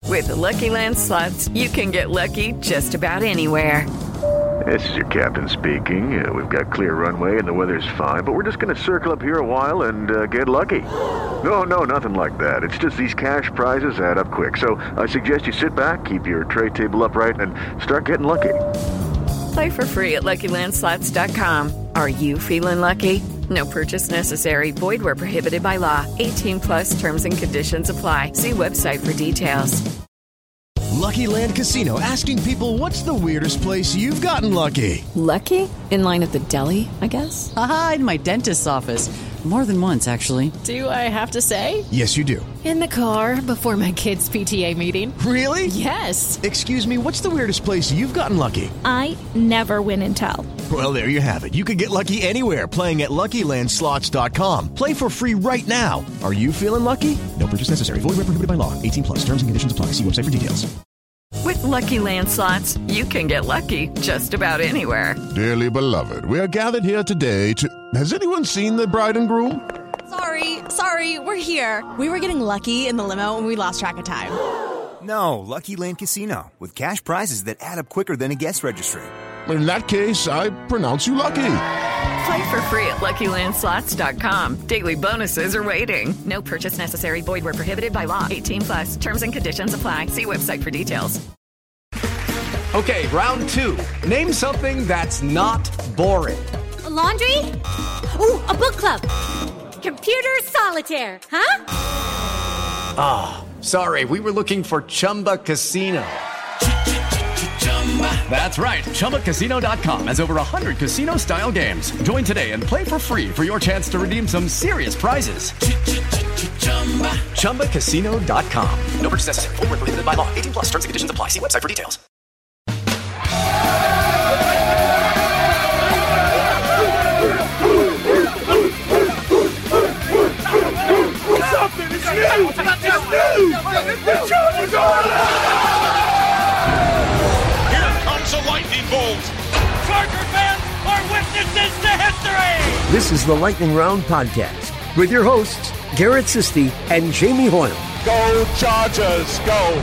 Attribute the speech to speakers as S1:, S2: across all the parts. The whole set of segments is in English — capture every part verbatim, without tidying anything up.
S1: With the Lucky Land Slots, you can get lucky just about anywhere.
S2: This is your captain speaking. Uh, we've got clear runway and the weather's fine, but we're just going to circle up here a while and uh, get lucky. No, no, nothing like that. It's just these cash prizes add up quick. So I suggest you sit back, keep your tray table upright, and start getting lucky.
S1: Play for free at Lucky Land Slots dot com. Are you feeling lucky? No purchase necessary. Void where prohibited by law. eighteen plus terms and conditions apply. See website for details.
S3: Lucky Land Casino, asking people, what's the weirdest place you've gotten lucky?
S4: Lucky? In line at the deli, I guess?
S5: Aha, in my dentist's office. More than once, actually.
S4: Do I have to say?
S3: Yes, you do.
S4: In the car before my kids' P T A meeting.
S3: Really?
S4: Yes.
S3: Excuse me, what's the weirdest place you've gotten lucky?
S6: I never win and tell.
S3: Well, there you have it. You can get lucky anywhere, playing at Lucky Land Slots dot com. Play for free right now. Are you feeling lucky? No purchase necessary. Void where prohibited by law. eighteen plus. Terms and conditions apply. See website for details.
S1: With Lucky Land Slots, you can get lucky just about anywhere.
S7: Dearly beloved, we are gathered here today to... Has anyone seen the bride and groom?
S8: Sorry, sorry, we're here. We were getting lucky in the limo and we lost track of time.
S9: No, Lucky Land Casino, with cash prizes that add up quicker than a guest registry.
S7: In that case, I pronounce you lucky.
S1: Play for free at Lucky Land Slots dot com. Daily bonuses are waiting. No purchase necessary. Void where prohibited by law. eighteen plus. Terms and conditions apply. See website for details.
S10: Okay, round two. Name something that's not boring.
S11: A laundry? Ooh, a book club. Computer solitaire, huh?
S10: Ah, oh, sorry. We were looking for Chumba Casino. That's right. Chumba Casino dot com has over one hundred casino-style games. Join today and play for free for your chance to redeem some serious prizes. Chumba Casino dot com. No purchase necessary. Void where prohibited by law. eighteen plus. Terms and conditions apply. See website for details.
S12: Something is new! It's new! The Chargers are alive! Here comes a lightning bolt! Charger fans are witnesses to history!
S13: This is the Lightning Round Podcast with your hosts, Garrett Sisti and Jamie Hoyle.
S12: Go Chargers, go!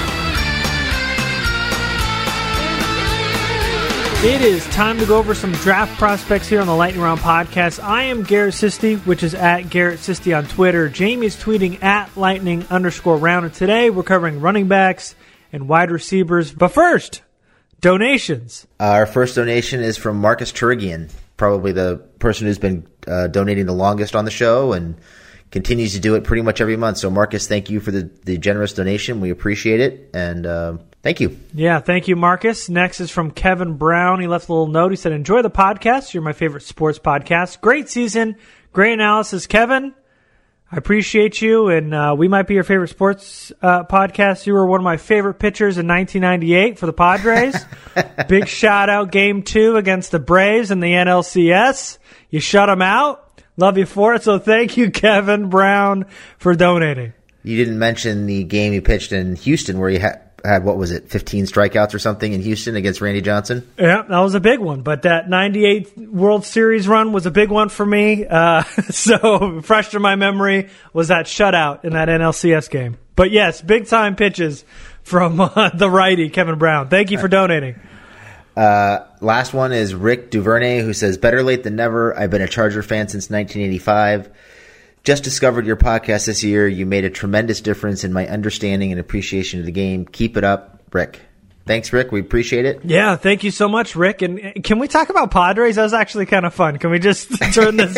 S14: It is time to go over some draft prospects here on the Lightning Round Podcast. I am Garrett Sisti, which is at Garrett Sisti on Twitter. Jamie is tweeting at Lightning underscore round. And today we're covering running backs and wide receivers. But first, donations.
S15: Uh, our first donation is from Marcus Turigian, probably the person who's been uh, donating the longest on the show and continues to do it pretty much every month. So, Marcus, thank you for the, the generous donation. We appreciate it. And uh, thank you.
S14: Yeah, thank you, Marcus. Next is from Kevin Brown. He left a little note. He said, enjoy the podcast. You're my favorite sports podcast. Great season. Great analysis. Kevin, I appreciate you. And uh, we might be your favorite sports uh, podcast. You were one of my favorite pitchers in nineteen ninety-eight for the Padres. Big shout out game two against the Braves in the N L C S. You shut them out. Love you for it. So thank you, Kevin Brown, for donating.
S15: You didn't mention the game you pitched in Houston where you had, had what was it, fifteen strikeouts or something in Houston against Randy Johnson?
S14: Yeah, that was a big one. But that ninety-eight World Series run was a big one for me. Uh, so fresh in my memory was that shutout in that N L C S game. But yes, big-time pitches from uh, the righty, Kevin Brown. Thank you for donating.
S15: Uh, last one is Rick Duvernay, who says, better late than never. I've been a Charger fan since nineteen eighty-five. Just discovered your podcast this year. You made a tremendous difference in my understanding and appreciation of the game. Keep it up, Rick. Thanks, Rick. We appreciate it.
S14: Yeah, thank you so much, Rick. And can we talk about Padres? That was actually kind of fun. Can we just turn this?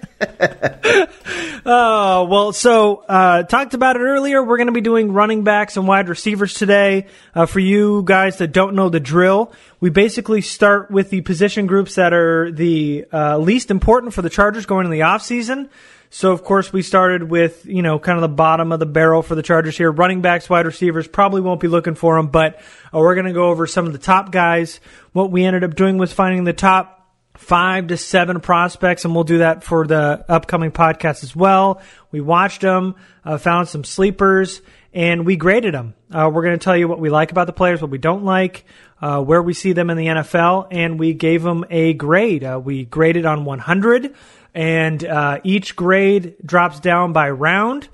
S14: Oh, well, so uh talked about it earlier. We're going to be doing running backs and wide receivers today. Uh, for you guys that don't know the drill, we basically start with the position groups that are the uh, least important for the Chargers going in the offseason. So, of course, we started with, you know, kind of the bottom of the barrel for the Chargers here. Running backs, wide receivers, probably won't be looking for them, but uh, we're going to go over some of the top guys. What we ended up doing was finding the top five to seven prospects, and we'll do that for the upcoming podcast as well. We watched them, uh, found some sleepers, and we graded them. Uh, we're going to tell you what we like about the players, what we don't like, uh, where we see them in the N F L, and we gave them a grade. Uh, we graded on one hundred. And uh, each grade drops down by round.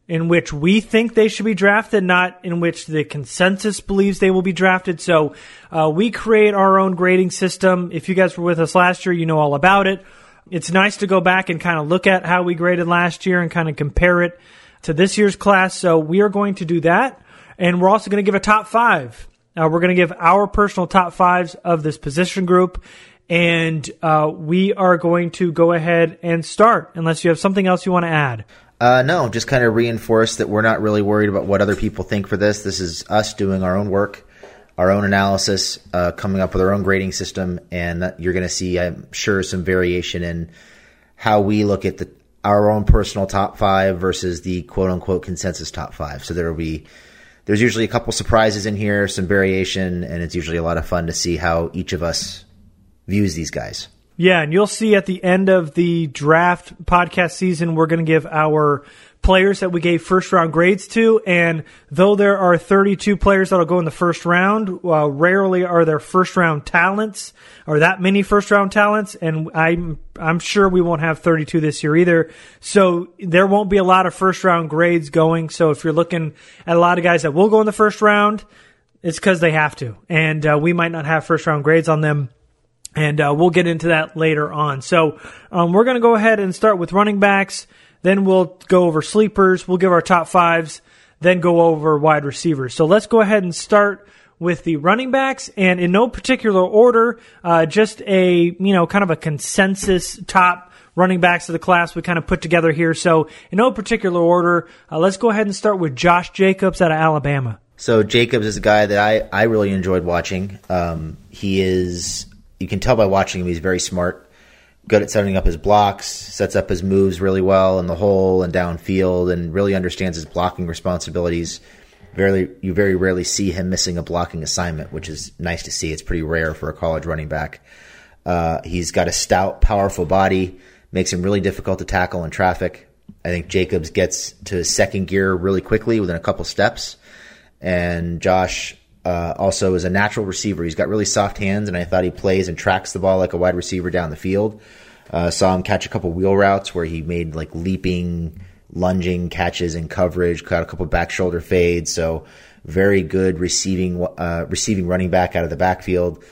S14: in which we think they should be drafted, not in which the consensus believes they will be drafted. So uh, we create our own grading system. If you guys were with us last year, you know all about it. It's nice to go back and kind of look at how we graded last year and kind of compare it to this year's class. So we are going to do that. And we're also going to give a top five. Uh, we're going to give our personal top fives of this position group. And uh, we are going to go ahead and start, unless you have something else you want to add.
S15: Uh, no, just kind of reinforce that we're not really worried about what other people think for this. This is us doing our own work, our own analysis, uh, coming up with our own grading system, and that you're going to see, I'm sure, some variation in how we look at the our own personal top five versus the quote-unquote consensus top five. So there will be, there's usually a couple surprises in here, some variation, and it's usually a lot of fun to see how each of us views these guys.
S14: Yeah, and you'll see at the end of the draft podcast season, we're going to give our players that we gave first-round grades to, and though there are thirty-two players that will go in the first round, uh, rarely are there first-round talents, or that many first-round talents, and I'm I'm sure we won't have thirty-two this year either, so there won't be a lot of first-round grades going, so if you're looking at a lot of guys that will go in the first round, it's because they have to, and uh, we might not have first-round grades on them. And uh, we'll get into that later on. So um, we're going to go ahead and start with running backs. Then we'll go over sleepers. We'll give our top fives. Then go over wide receivers. So let's go ahead and start with the running backs. And in no particular order, uh, just a, you know, kind of a consensus top running backs of the class we kind of put together here. So in no particular order, uh, let's go ahead and start with Josh Jacobs out of Alabama.
S15: So Jacobs is a guy that I, I really enjoyed watching. Um, he is... You can tell by watching him, he's very smart, good at setting up his blocks, sets up his moves really well in the hole and downfield, and really understands his blocking responsibilities. Very, you very rarely see him missing a blocking assignment, which is nice to see. It's pretty rare for a college running back. Uh, he's got a stout, powerful body, makes him really difficult to tackle in traffic. I think Jacobs gets to his second gear really quickly within a couple steps, and Josh Uh, also is a natural receiver. He's got really soft hands, and I thought he plays and tracks the ball like a wide receiver down the field. Uh, saw him catch a couple wheel routes where he made like leaping, lunging catches in coverage, caught a couple back shoulder fades. So very good receiving, uh, receiving running back out of the backfield.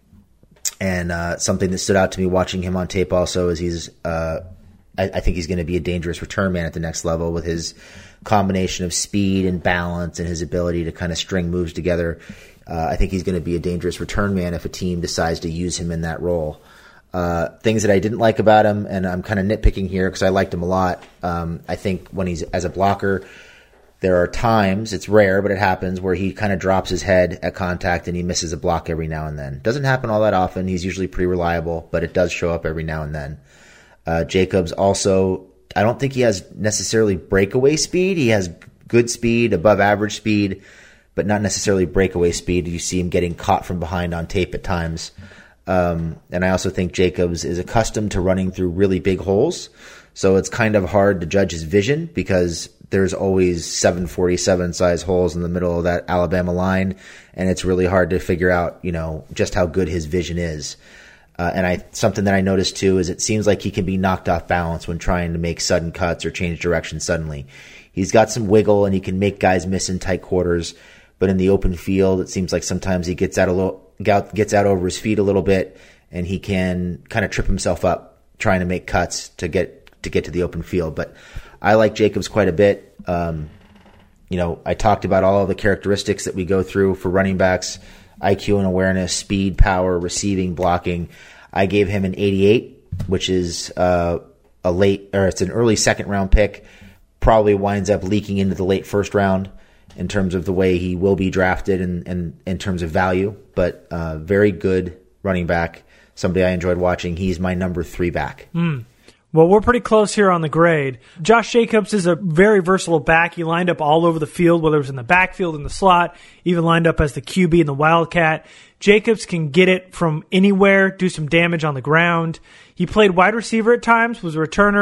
S15: And uh, something that stood out to me watching him on tape also is he's, uh, I, I think he's going to be a dangerous return man at the next level with his combination of speed and balance and his ability to kind of string moves together. Uh, I think he's going to be a dangerous return man if a team decides to use him in that role. Uh, things that I didn't like about him, and I'm kind of nitpicking here because I liked him a lot. Um, I think when he's as a blocker, there are times, it's rare, but it happens, where he kind of drops his head at contact and he misses a block every now and then. Doesn't happen all that often. He's usually pretty reliable, but it does show up every now and then. Uh, Jacobs also, I don't think he has necessarily breakaway speed. He has good speed, above average speed, but not necessarily breakaway speed. You see him getting caught from behind on tape at times. Um, and I also think Jacobs is accustomed to running through really big holes. So it's kind of hard to judge his vision because there's always seven forty-seven size holes in the middle of that Alabama line. And it's really hard to figure out, you know, just how good his vision is. Uh, and I something that I noticed too is it seems like he can be knocked off balance when trying to make sudden cuts or change direction suddenly. He's got some wiggle and he can make guys miss in tight quarters, but in the open field, it seems like sometimes he gets out a little, gets out over his feet a little bit, and he can kind of trip himself up trying to make cuts to get to get to the open field. But I like Jacobs quite a bit. Um, you know, I talked about all of the characteristics that we go through for running backs. I Q and awareness, speed, power, receiving, blocking. I gave him an eighty-eight, which is uh, a late, or it's an early second round pick. Probably winds up leaking into the late first round in terms of the way he will be drafted and, and in terms of value. But uh, very good running back. Somebody I enjoyed watching. He's my number three back.
S14: Mm. Well, we're pretty close here on the grade. Josh Jacobs is a very versatile back. He lined up all over the field, whether it was in the backfield, in the slot, even lined up as the Q B in the Wildcat. Jacobs can get it from anywhere, do some damage on the ground. He played wide receiver at times, was a returner.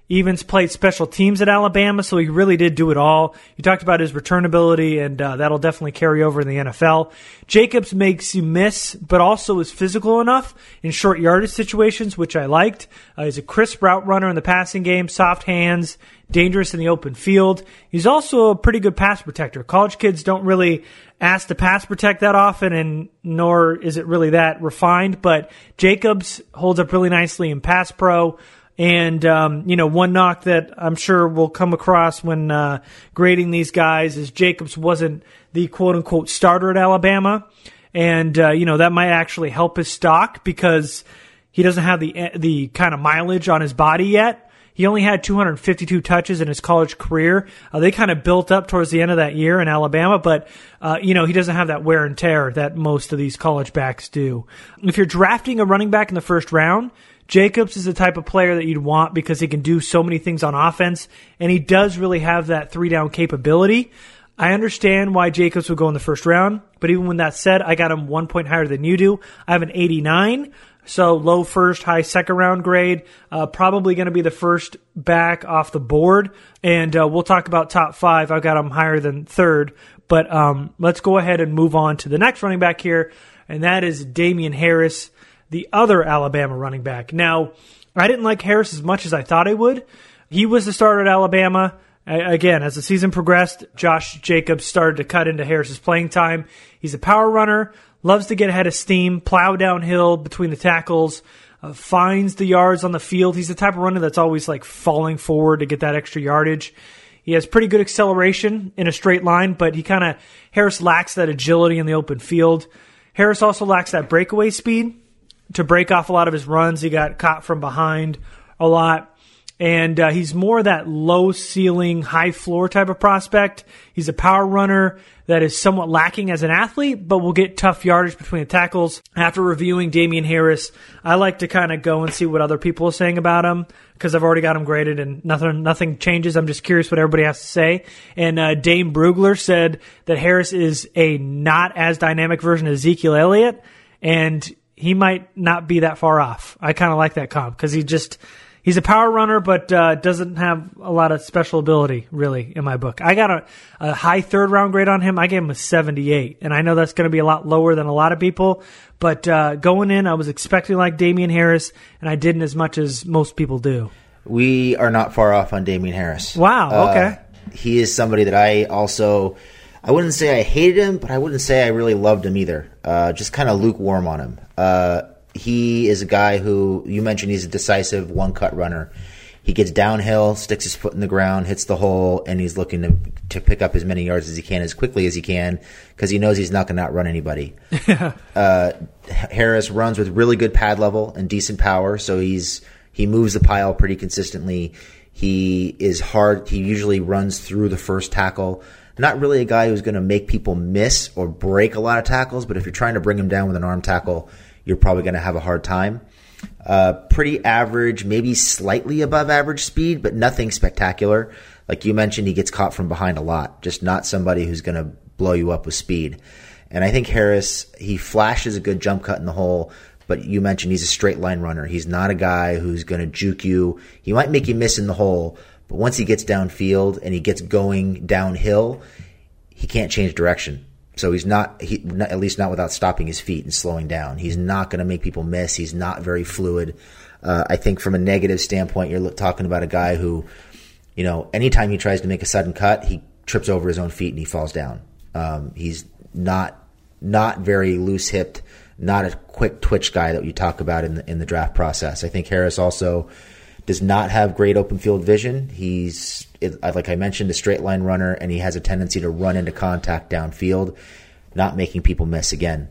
S14: Evans played special teams at Alabama, so he really did do it all. You talked about his return ability, and uh, that'll definitely carry over in the N F L. Jacobs makes you miss, but also is physical enough in short yardage situations, which I liked. Uh, he's a crisp route runner in the passing game, soft hands, dangerous in the open field. He's also a pretty good pass protector. College kids don't really ask to pass protect that often, and nor is it really that refined, but Jacobs holds up really nicely in pass pro. And, um, you know, one knock that I'm sure we'll come across when uh, grading these guys is Jacobs wasn't the quote-unquote starter at Alabama. And, uh, you know, that might actually help his stock because he doesn't have the the kind of mileage on his body yet. He only had two hundred fifty-two touches in his college career. Uh, they kind of built up towards the end of that year in Alabama, but, uh, you know, he doesn't have that wear and tear that most of these college backs do. If you're drafting a running back in the first round, Jacobs is the type of player that you'd want because he can do so many things on offense, and he does really have that three-down capability. I understand why Jacobs would go in the first round, but even when that's said, I got him one point higher than you do. I have an eighty-nine, so low first, high second round grade. Uh, probably going to be the first back off the board, and uh, we'll talk about top five. I've got him higher than third, but um, let's go ahead and move on to the next running back here, and that is Damien Harris, the other Alabama running back. Now, I didn't like Harris as much as I thought I would. He was the starter at Alabama. Again, as the season progressed, Josh Jacobs started to cut into Harris's playing time. He's a power runner, loves to get ahead of steam, plow downhill between the tackles, uh, finds the yards on the field. He's the type of runner that's always like falling forward to get that extra yardage. He has pretty good acceleration in a straight line, but he kind of, Harris lacks that agility in the open field. Harris also lacks that breakaway speed to break off a lot of his runs. He got caught from behind a lot. And uh, he's more that low-ceiling, high-floor type of prospect. He's a power runner that is somewhat lacking as an athlete, but will get tough yardage between the tackles. After reviewing Damien Harris, I like to kind of go and see what other people are saying about him because I've already got him graded and nothing nothing changes. I'm just curious what everybody has to say. And uh, Dane Brugler said that Harris is a not as dynamic version of Ezekiel Elliott, and he might not be that far off. I kind of like that comp because he just he's a power runner, but uh, doesn't have a lot of special ability, really, in my book. I got a, a high third round grade on him. I gave him a seventy-eight, and I know that's going to be a lot lower than a lot of people, but uh, going in, I was expecting like Damien Harris, and I didn't as much as most people do.
S15: We are not far off on Damien Harris.
S14: Wow, okay.
S15: Uh, he is somebody that I also, I wouldn't say I hated him, but I wouldn't say I really loved him either. Uh, just kind of lukewarm on him. Uh, he is a guy who, you mentioned he's a decisive one-cut runner. He gets downhill, sticks his foot in the ground, hits the hole, and he's looking to to pick up as many yards as he can, as quickly as he can, because he knows he's not going to outrun anybody. uh, Harris runs with really good pad level and decent power, so he's he moves the pile pretty consistently. He is hard. He usually runs through the first tackle. Not really a guy who's going to make people miss or break a lot of tackles, but if you're trying to bring him down with an arm tackle, you're probably going to have a hard time. Uh, pretty average, maybe slightly above average speed, but nothing spectacular. Like you mentioned, he gets caught from behind a lot. Just not somebody who's going to blow you up with speed. And I think Harris, he flashes a good jump cut in the hole, but you mentioned he's a straight line runner. He's not a guy who's going to juke you. He might make you miss in the hole, but once he gets downfield and he gets going downhill, he can't change direction. So he's not, he, not, at least not without stopping his feet and slowing down. He's not going to make people miss. He's not very fluid. Uh, I think from a negative standpoint, you're talking about a guy who, you know, anytime he tries to make a sudden cut, he trips over his own feet and he falls down. Um, he's not not very loose-hipped, not a quick twitch guy that you talk about in the, in the draft process. I think Harris also does not have great open field vision. He's, like I mentioned, a straight line runner, and he has a tendency to run into contact downfield, not making people miss again.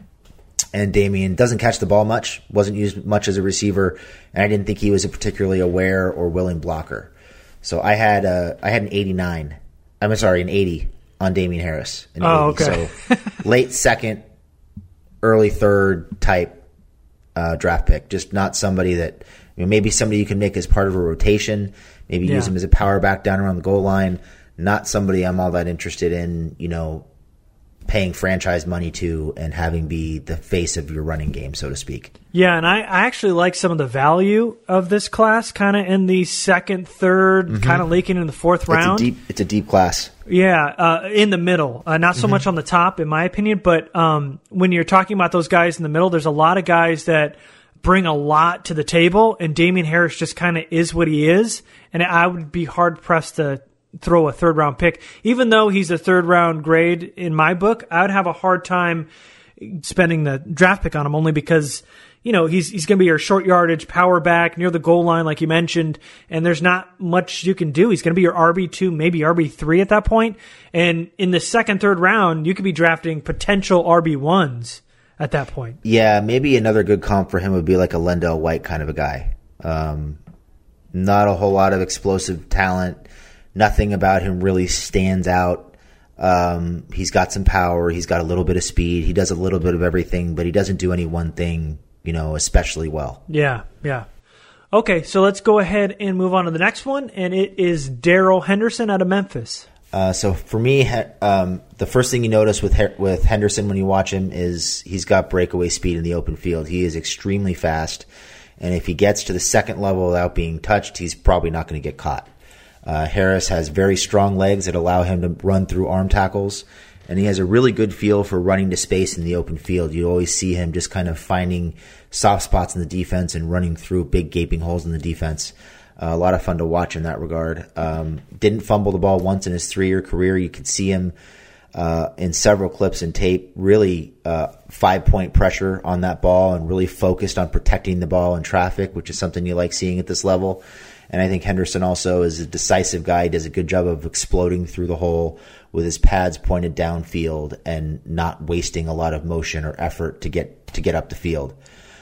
S15: And Damien doesn't catch the ball much, wasn't used much as a receiver, and I didn't think he was a particularly aware or willing blocker. So I had a, I had an eighty-nine. I'm sorry, an eighty on Damien Harris. An
S14: oh,
S15: eighty.
S14: okay.
S15: So late second, early third type uh, draft pick. Just not somebody that, you know, maybe somebody you can make as part of a rotation. Maybe yeah. use him as a power back down around the goal line. Not somebody I'm all that interested in, you know, paying franchise money to and having be the face of your running game, so to speak.
S14: Yeah, and I, I actually like some of the value of this class, kind of in the second, third, mm-hmm. kind of leaking in the fourth round.
S15: It's a deep, it's a deep class.
S14: Yeah, uh, in the middle. Uh, not so mm-hmm. much on the top, in my opinion, but um, when you're talking about those guys in the middle, there's a lot of guys that bring a lot to the table, and Damien Harris just kind of is what he is, and I would be hard-pressed to throw a third-round pick. Even though he's a third-round grade in my book, I would have a hard time spending the draft pick on him, only because, you know, he's he's going to be your short yardage power back near the goal line, like you mentioned, and there's not much you can do. He's going to be your R B two, maybe R B three at that point, and in the second, third round, you could be drafting potential R B ones at that point.
S15: Yeah, maybe another good comp for him would be like a Lendell White kind of a guy. Um, not a whole lot of explosive talent. Nothing about him really stands out. Um, he's got some power. He's got a little bit of speed. He does a little bit of everything, but he doesn't do any one thing, you know, especially well.
S14: Yeah, yeah. Okay, so let's go ahead and move on to the next one, and it is Darrell Henderson out of Memphis.
S15: Uh, so for me, um, the first thing you notice with with Henderson when you watch him is he's got breakaway speed in the open field. He is extremely fast, and if he gets to the second level without being touched, he's probably not going to get caught. Uh, Harris has very strong legs that allow him to run through arm tackles, and he has a really good feel for running to space in the open field. You always see him just kind of finding soft spots in the defense and running through big gaping holes in the defense. Uh, a lot of fun to watch in that regard. Um, didn't fumble the ball once in his three-year career. You could see him uh, in several clips and tape, really uh, five-point pressure on that ball and really focused on protecting the ball in traffic, which is something you like seeing at this level. And I think Henderson also is a decisive guy. He does a good job of exploding through the hole with his pads pointed downfield and not wasting a lot of motion or effort to get to get up the field.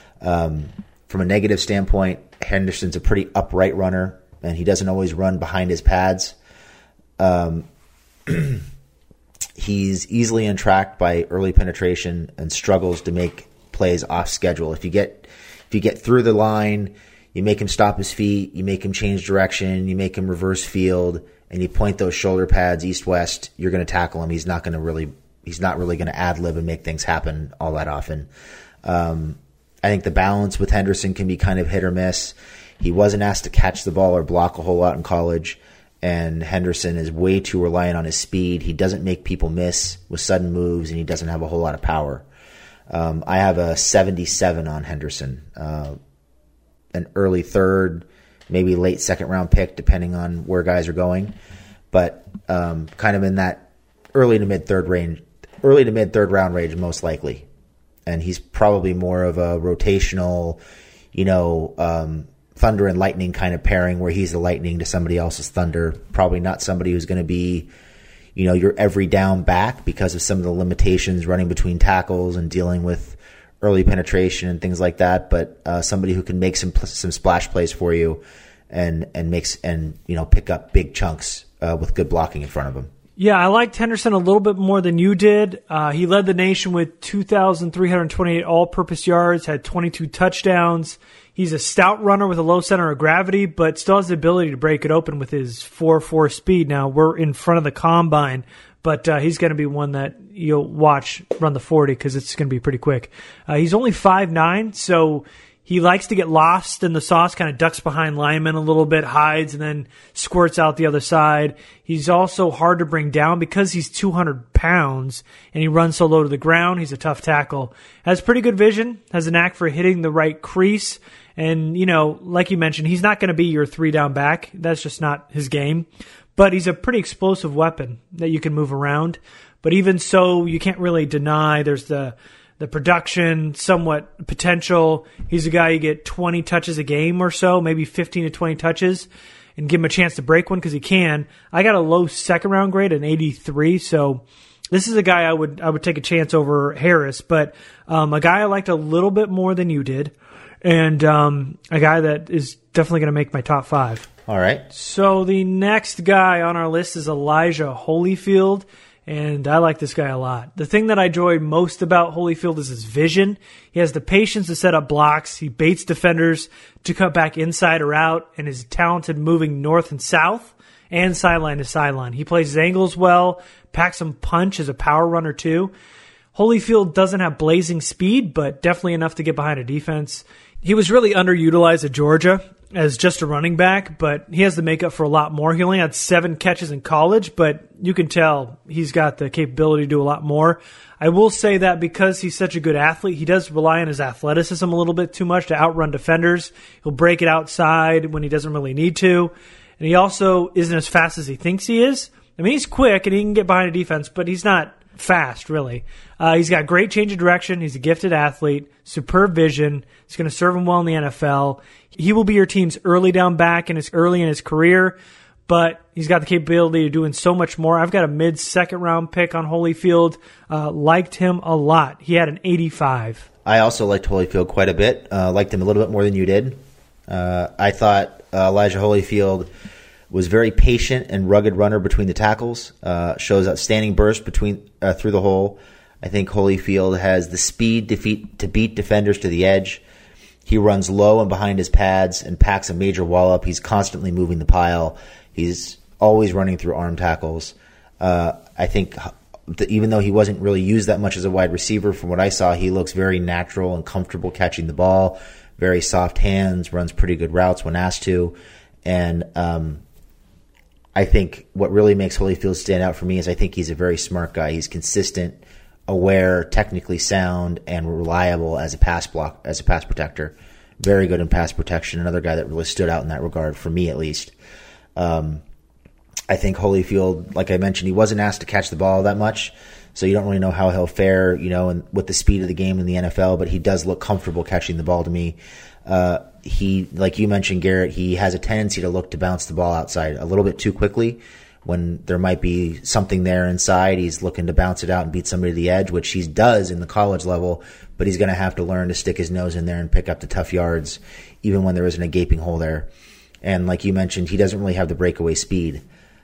S15: Um, from a negative standpoint, Henderson's a pretty upright runner, and he doesn't always run behind his pads. Um, he's easily untracked by early penetration and struggles to make plays off schedule. If you get if you get through the line, you make him stop his feet, you make him change direction, you make him reverse field, and you point those shoulder pads east-west, you're going to tackle him. He's not going to really, he's not really going to ad-lib and make things happen all that often. Um, I think the balance with Henderson can be kind of hit or miss. He wasn't asked to catch the ball or block a whole lot in college, and Henderson is way too reliant on his speed. He doesn't make people miss with sudden moves, and he doesn't have a whole lot of power. Um, I have a seventy-seven on Henderson. Uh, an early third, maybe late second round pick, depending on where guys are going, but um, kind of in that early to mid third range, early to mid third round range, most likely. And he's probably more of a rotational, you know, um, thunder and lightning kind of pairing where he's the lightning to somebody else's thunder. Probably not somebody who's going to be, you know, your every down back because of some of the limitations running between tackles and dealing with early penetration and things like that, but uh, somebody who can make some some splash plays for you and and makes and you know pick up big chunks uh, with good blocking in front of him.
S14: Yeah, I liked Henderson a little bit more than you did. Uh, he led the nation with two thousand three hundred twenty-eight all-purpose yards, had twenty-two touchdowns. He's a stout runner with a low center of gravity, but still has the ability to break it open with his four four speed. Now, we're in front of the combine, but uh, he's going to be one that you'll watch run the forty because it's going to be pretty quick. Uh, he's only five nine, so he likes to get lost in the sauce, kind of ducks behind linemen a little bit, hides, and then squirts out the other side. He's also hard to bring down because he's two hundred pounds and he runs so low to the ground. He's a tough tackle. Has pretty good vision, has a knack for hitting the right crease. And, you know, like you mentioned, he's not going to be your three-down back. That's just not his game. But he's a pretty explosive weapon that you can move around. But even so, you can't really deny there's the the production, somewhat potential. He's a guy you get twenty touches a game or so, maybe fifteen to twenty touches, and give him a chance to break one because he can. I got a low second round grade, an eighty-three, so this is a guy I would I would take a chance over Harris, but um, a guy I liked a little bit more than you did, and um, a guy that is definitely going to make my top five.
S15: All right.
S14: So the next guy on our list is Elijah Holyfield, and I like this guy a lot. The thing that I enjoy most about Holyfield is his vision. He has the patience to set up blocks. He baits defenders to cut back inside or out, and is talented moving north and south and sideline to sideline. He plays his angles well, packs some punch as a power runner too. Holyfield doesn't have blazing speed, but definitely enough to get behind a defense. He was really underutilized at Georgia as just a running back, but he has the makeup for a lot more. He only had seven catches in college, but you can tell he's got the capability to do a lot more. I will say that because he's such a good athlete, he does rely on his athleticism a little bit too much to outrun defenders. He'll break it outside when he doesn't really need to. And he also isn't as fast as he thinks he is. I mean, he's quick and he can get behind a defense, but he's not fast, really. Uh, he's got great change of direction. He's a gifted athlete, superb vision. He's going to serve him well in the N F L. He will be your team's early down back in his early in his career, but he's got the capability of doing so much more. I've got a mid-second round pick on Holyfield. Uh, liked him a lot. He had an eighty-five.
S15: I also liked Holyfield quite a bit. Uh, liked him a little bit more than you did. Uh, I thought uh, Elijah Holyfield was very patient and rugged runner between the tackles. Uh, shows outstanding burst between uh, through the hole. I think Holyfield has the speed to, feet, to beat defenders to the edge. He runs low and behind his pads and packs a major wall up. He's constantly moving the pile. He's always running through arm tackles. Uh, I think that even though he wasn't really used that much as a wide receiver, from what I saw, he looks very natural and comfortable catching the ball. Very soft hands, runs pretty good routes when asked to. And um, I think what really makes Holyfield stand out for me is I think he's a very smart guy. He's consistent, aware, technically sound, and reliable as a pass block, as a pass protector. Very good in pass protection. Another guy that really stood out in that regard, for me at least. Um, I think Holyfield, like I mentioned, he wasn't asked to catch the ball that much, so you don't really know how he'll fare, you know, and with the speed of the game in the N F L, but he does look comfortable catching the ball to me. Uh, he, like you mentioned, Garrett, he has a tendency to look to bounce the ball outside a little bit too quickly. When there might be something there inside, he's looking to bounce it out and beat somebody to the edge, which he does in the college level, but he's going to have to learn to stick his nose in there and pick up the tough yards, even when there isn't a gaping hole there. And like you mentioned, he doesn't really have the breakaway speed.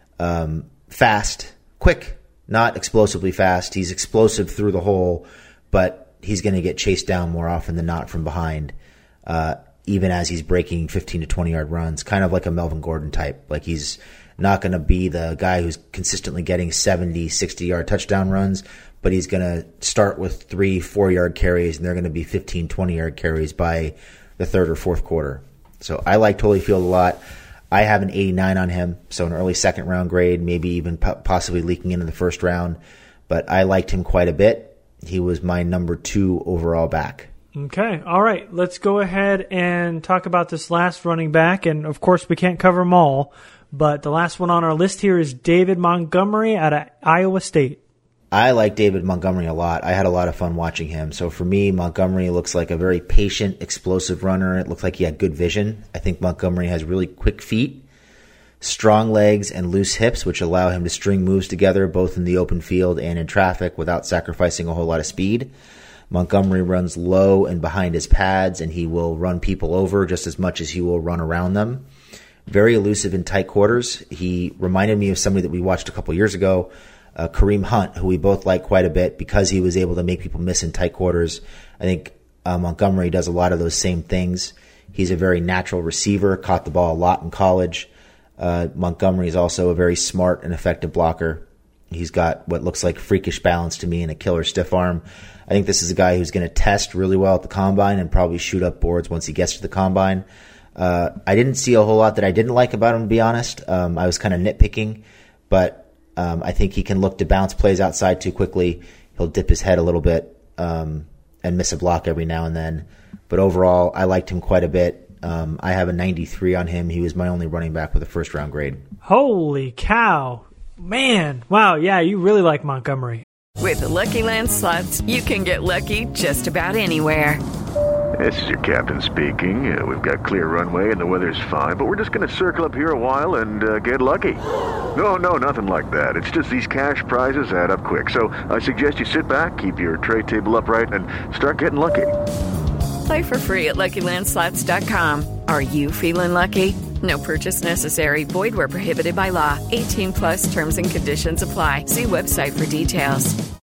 S15: Um, fast, quick, not explosively fast. He's explosive through the hole, but he's going to get chased down more often than not from behind, uh, even as he's breaking fifteen to twenty yard runs, kind of like a Melvin Gordon type. Like he's not going to be the guy who's consistently getting seventy, sixty yard touchdown runs, but he's going to start with three, four yard carries, and they're going to be fifteen, twenty yard carries by the third or fourth quarter. So I like Holyfield a lot. I have an eighty-nine on him, so an early second round grade, maybe even possibly leaking into the first round. But I liked him quite a bit. He was my number two overall back.
S14: Okay, all right. Let's go ahead and talk about this last running back. And, of course, we can't cover them all. But the last one on our list here is David Montgomery out of Iowa State.
S15: I like David Montgomery a lot. I had a lot of fun watching him. So for me, Montgomery looks like a very patient, explosive runner. It looks like he had good vision. I think Montgomery has really quick feet, strong legs, and loose hips, which allow him to string moves together both in the open field and in traffic without sacrificing a whole lot of speed. Montgomery runs low and behind his pads, and he will run people over just as much as he will run around them. Very elusive in tight quarters. He reminded me of somebody that we watched a couple years ago, uh, Kareem Hunt, who we both like quite a bit because he was able to make people miss in tight quarters. I think uh, Montgomery does a lot of those same things. He's a very natural receiver, caught the ball a lot in college. Uh, Montgomery is also a very smart and effective blocker. He's got what looks like freakish balance to me and a killer stiff arm. I think this is a guy who's going to test really well at the combine and probably shoot up boards once he gets to the combine. Uh, I didn't see a whole lot that I didn't like about him, to be honest. Um, I was kind of nitpicking, but um, I think he can look to bounce plays outside too quickly. He'll dip his head a little bit um, and miss a block every now and then. But overall, I liked him quite a bit. Um, I have a ninety-three on him. He was my only running back with a first-round grade.
S14: Holy cow. Man. Wow, yeah, you really like Montgomery.
S1: With the Lucky Land Slots, you can get lucky just about anywhere.
S2: This is your captain speaking. Uh, we've got clear runway and the weather's fine, but we're just going to circle up here a while and uh, get lucky. No, no, nothing like that. It's just these cash prizes add up quick. So I suggest you sit back, keep your tray table upright, and start getting lucky.
S1: Play for free at Lucky Land Slots dot com. Are you feeling lucky? No purchase necessary. Void where prohibited by law. eighteen plus terms and conditions apply. See website for details.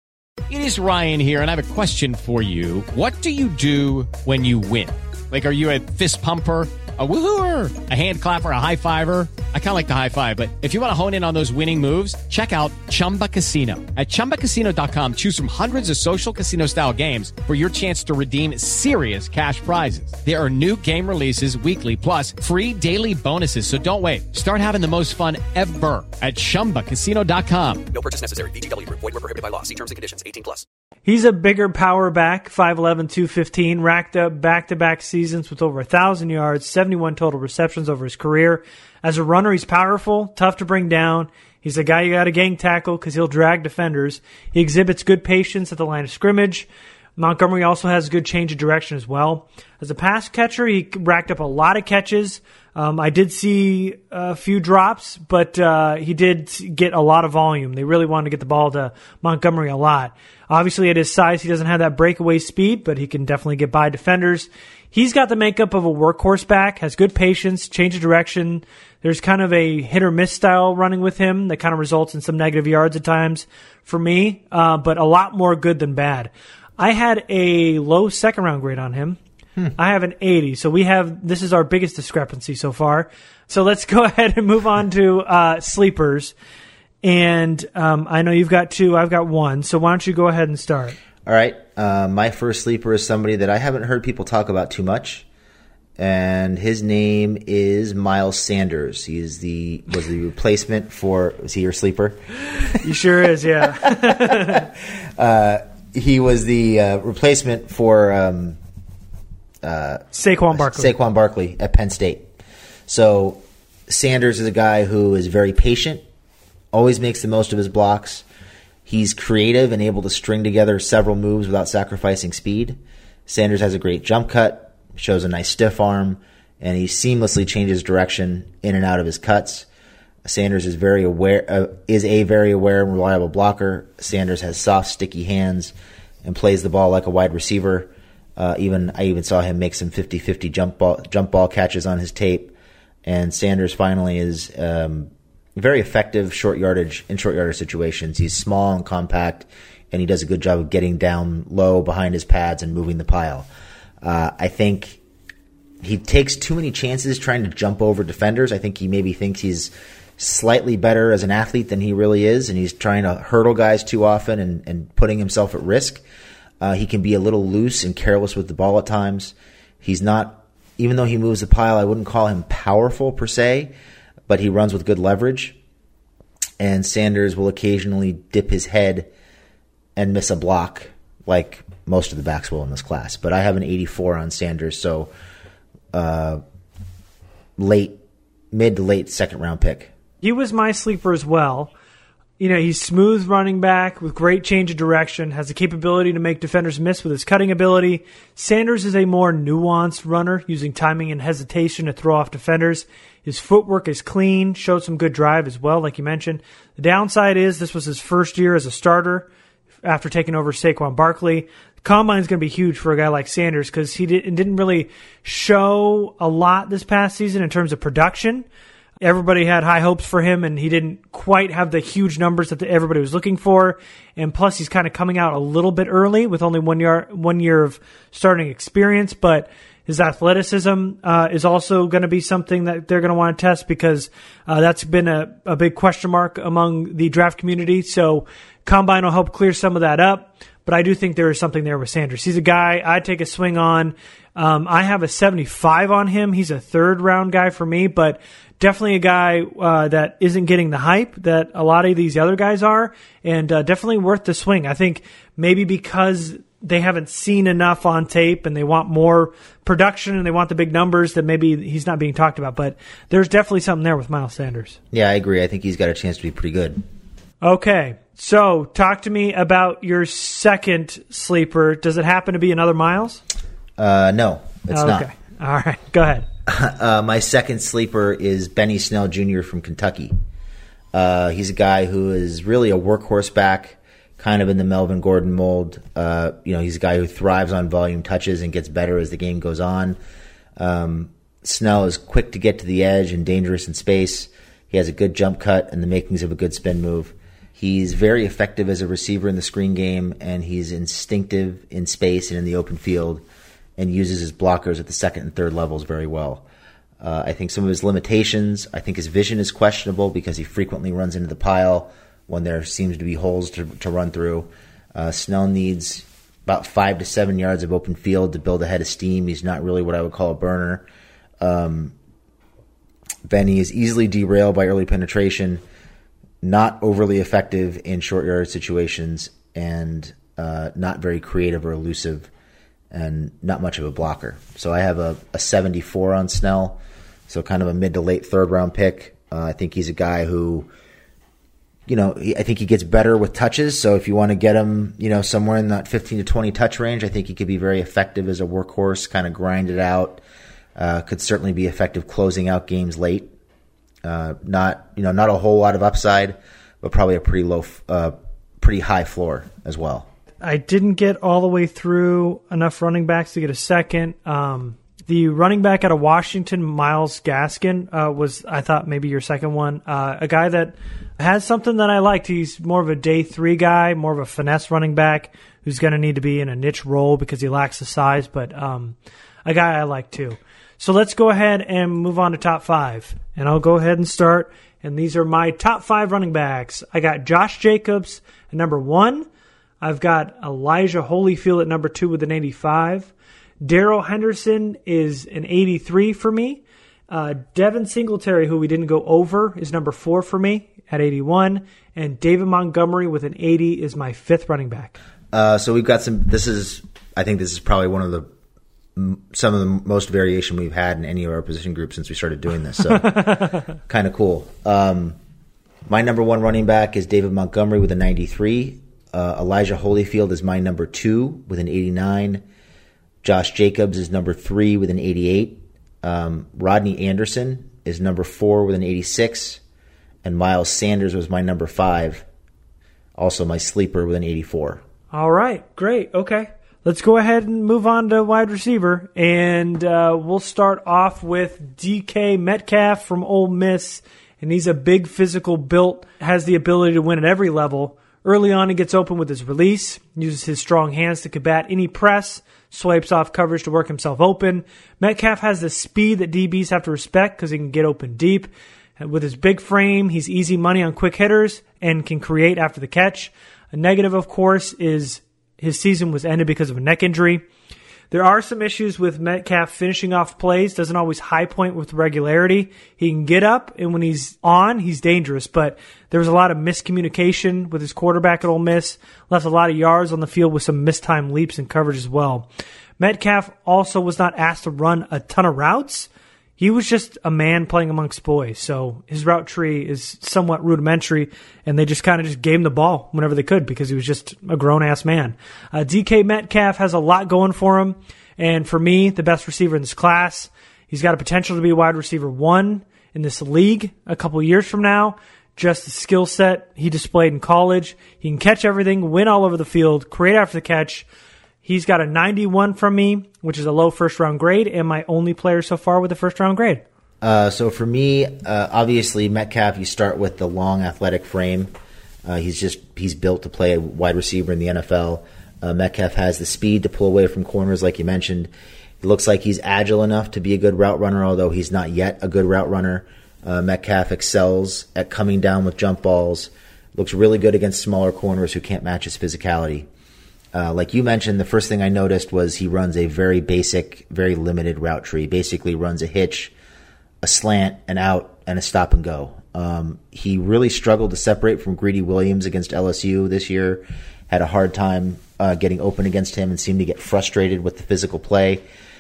S16: It is Ryan here, and I have a question for you. What do you do when you win? Like, are you a fist pumper? A woohooer, a hand clapper, a high fiver. I kind of like the high five, but if you want to hone in on those winning moves, check out Chumba Casino. At chumba casino dot com, choose from hundreds of social casino style games for your chance to redeem serious cash prizes. There are new game releases weekly, plus free daily bonuses. So don't wait. Start having the most fun ever at chumba casino dot com.
S17: No purchase necessary. V G W Group. Void where prohibited by law. See terms and conditions. eighteen plus.
S14: He's a bigger power back, five eleven, two fifteen, racked up back-to-back seasons with over one thousand yards, seventy-one total receptions over his career. As a runner, he's powerful, tough to bring down. He's a guy you got to gang tackle because he'll drag defenders. He exhibits good patience at the line of scrimmage. Montgomery also has good change of direction as well. As a pass catcher, he racked up a lot of catches. Um, I did see a few drops, but uh, he did get a lot of volume. They really wanted to get the ball to Montgomery a lot. Obviously, at his size, he doesn't have that breakaway speed, but he can definitely get by defenders. He's got the makeup of a workhorse back, has good patience, change of direction. There's kind of a hit-or-miss style running with him that kind of results in some negative yards at times for me, uh, but a lot more good than bad. I had a low second-round grade on him. Hmm. I have an eighty, so we have this is our biggest discrepancy so far. So let's go ahead and move on to uh, sleepers. And um, I know you've got two, I've got one, so why don't you go ahead and start?
S15: All right. Uh, my first sleeper is somebody that I haven't heard people talk about too much, and his name is Miles Sanders. He is the was the replacement for – is he your sleeper?
S14: He sure is, yeah.
S15: uh, he was the uh, replacement for um, uh,
S14: Saquon Barkley.
S15: Saquon Barkley at Penn State. So Sanders is a guy who is very patient, always makes the most of his blocks. He's creative and able to string together several moves without sacrificing speed. Sanders has a great jump cut, shows a nice stiff arm, and he seamlessly changes direction in and out of his cuts. Sanders is very aware, uh, is a very aware and reliable blocker. Sanders has soft, sticky hands and plays the ball like a wide receiver. Uh, even I even saw him make some fifty-fifty jump ball jump ball catches on his tape. And Sanders finally is um, very effective short yardage in short yardage situations. He's small and compact, and he does a good job of getting down low behind his pads and moving the pile. Uh, I think he takes too many chances trying to jump over defenders. I think he maybe thinks he's slightly better as an athlete than he really is, and he's trying to hurdle guys too often and, and putting himself at risk. Uh, he can be a little loose and careless with the ball at times. He's not, even though he moves the pile, I wouldn't call him powerful per se, but he runs with good leverage. And Sanders will occasionally dip his head and miss a block, like most of the backs will in this class. But I have an eighty-four on Sanders, so uh, late, mid to late second round pick.
S14: He was my sleeper as well. You know, he's smooth running back with great change of direction, has the capability to make defenders miss with his cutting ability. Sanders is a more nuanced runner, using timing and hesitation to throw off defenders. His footwork is clean, showed some good drive as well, like you mentioned. The downside is this was his first year as a starter after taking over Saquon Barkley. The combine is going to be huge for a guy like Sanders because he did, didn't really show a lot this past season in terms of production. Everybody had high hopes for him, and he didn't quite have the huge numbers that everybody was looking for. And plus, he's kind of coming out a little bit early with only one year, one year of starting experience. But his athleticism uh, is also going to be something that they're going to want to test because uh, that's been a, a big question mark among the draft community. So Combine will help clear some of that up. But I do think there is something there with Sanders. He's a guy I'd take a swing on. Um, I have a seventy-five on him. He's a third-round guy for me, but definitely a guy uh, that isn't getting the hype that a lot of these other guys are, and uh, definitely worth the swing. I think maybe because they haven't seen enough on tape and they want more production and they want the big numbers that maybe he's not being talked about. But there's definitely something there with Miles Sanders.
S15: Yeah, I agree. I think he's got a chance to be pretty good.
S14: Okay, so talk to me about your second sleeper. Does it happen to be another Miles?
S15: Uh, no, it's
S14: okay.
S15: not.
S14: Okay, all right, go ahead.
S15: Uh, my second sleeper is Benny Snell Junior from Kentucky. Uh, he's a guy who is really a workhorse back, kind of in the Melvin Gordon mold. Uh, you know, he's a guy who thrives on volume touches and gets better as the game goes on. Um, Snell is quick to get to the edge and dangerous in space. He has a good jump cut and the makings of a good spin move. He's very effective as a receiver in the screen game, and he's instinctive in space and in the open field, and uses his blockers at the second and third levels very well. Uh, I think some of his limitations, I think his vision is questionable because he frequently runs into the pile when there seems to be holes to, to run through. Uh, Snell needs about five to seven yards of open field to build a head of steam. He's not really what I would call a burner. Um, Benny is easily derailed by early penetration, not overly effective in short yard situations, and uh, not very creative or elusive, and not much of a blocker. So I have a, a seventy-four on Snell, so kind of a mid to late third round pick. Uh, I think he's a guy who, you know, he, I think he gets better with touches. So if you want to get him, you know, somewhere in that fifteen to twenty touch range, I think he could be very effective as a workhorse, kind of grind it out. Uh, could certainly be effective closing out games late. Uh, not, you know, not a whole lot of upside, but probably a pretty low, uh, pretty high floor as well.
S14: I didn't get all the way through enough running backs to get a second. Um, the running back out of Washington, Myles Gaskin, uh, was, I thought, maybe your second one. Uh, a guy that has something that I liked. He's more of a day three guy, more of a finesse running back who's going to need to be in a niche role because he lacks the size, but um, a guy I like too. So let's go ahead and move on to top five. And I'll go ahead and start. And these are my top five running backs. I got Josh Jacobs at number one. I've got Elijah Holyfield at number two with an eighty-five. Darrell Henderson is an eighty-three for me. Uh, Devin Singletary, who we didn't go over, is number four for me at eighty-one. And David Montgomery with an eighty is my fifth running back.
S15: Uh, so we've got some, this is, I think this is probably one of the, some of the most variation we've had in any of our position groups since we started doing this. So kind of cool. Um, my number one running back is David Montgomery with a ninety-three. Uh, Elijah Holyfield is my number two with an eighty-nine. Josh Jacobs is number three with an eighty-eight. Um, Rodney Anderson is number four with an eighty-six. And Miles Sanders was my number five, also my sleeper with an eighty-four.
S14: All right, great. Okay. Let's go ahead and move on to wide receiver, and uh, we'll start off with D K Metcalf from Ole Miss, and he's a big physical built, has the ability to win at every level. Early on, he gets open with his release, uses his strong hands to combat any press, swipes off coverage to work himself open. Metcalf has the speed that D Bs have to respect because he can get open deep. And with his big frame, he's easy money on quick hitters and can create after the catch. A negative, of course, is his season was ended because of a neck injury. There are some issues with Metcalf finishing off plays, doesn't always high point with regularity. He can get up, and when he's on, he's dangerous, but there was a lot of miscommunication with his quarterback at Ole Miss, left a lot of yards on the field with some mistimed leaps and coverage as well. Metcalf also was not asked to run a ton of routes. He was just a man playing amongst boys, so his route tree is somewhat rudimentary, and they just kind of just gave him the ball whenever they could because he was just a grown-ass man. Uh, D K Metcalf has a lot going for him, and for me, the best receiver in this class. He's got a potential to be wide receiver one in this league a couple years from now. Just the skill set he displayed in college. He can catch everything, win all over the field, create after the catch. He's got a ninety-one from me, which is a low first-round grade, and my only player so far with a first-round grade.
S15: Uh, so for me, uh, obviously, Metcalf, you start with the long athletic frame. Uh, he's just he's built to play a wide receiver in the N F L. Uh, Metcalf has the speed to pull away from corners, like you mentioned. It looks like he's agile enough to be a good route runner, although he's not yet a good route runner. Uh, Metcalf excels at coming down with jump balls. Looks really good against smaller corners who can't match his physicality. Uh, like you mentioned, the first thing I noticed was he runs a very basic, very limited route tree. Basically runs a hitch, a slant, an out, and a stop and go. Um, he really struggled to separate from Greedy Williams against L S U this year. Had a hard time uh, getting open against him and seemed to get frustrated with the physical play.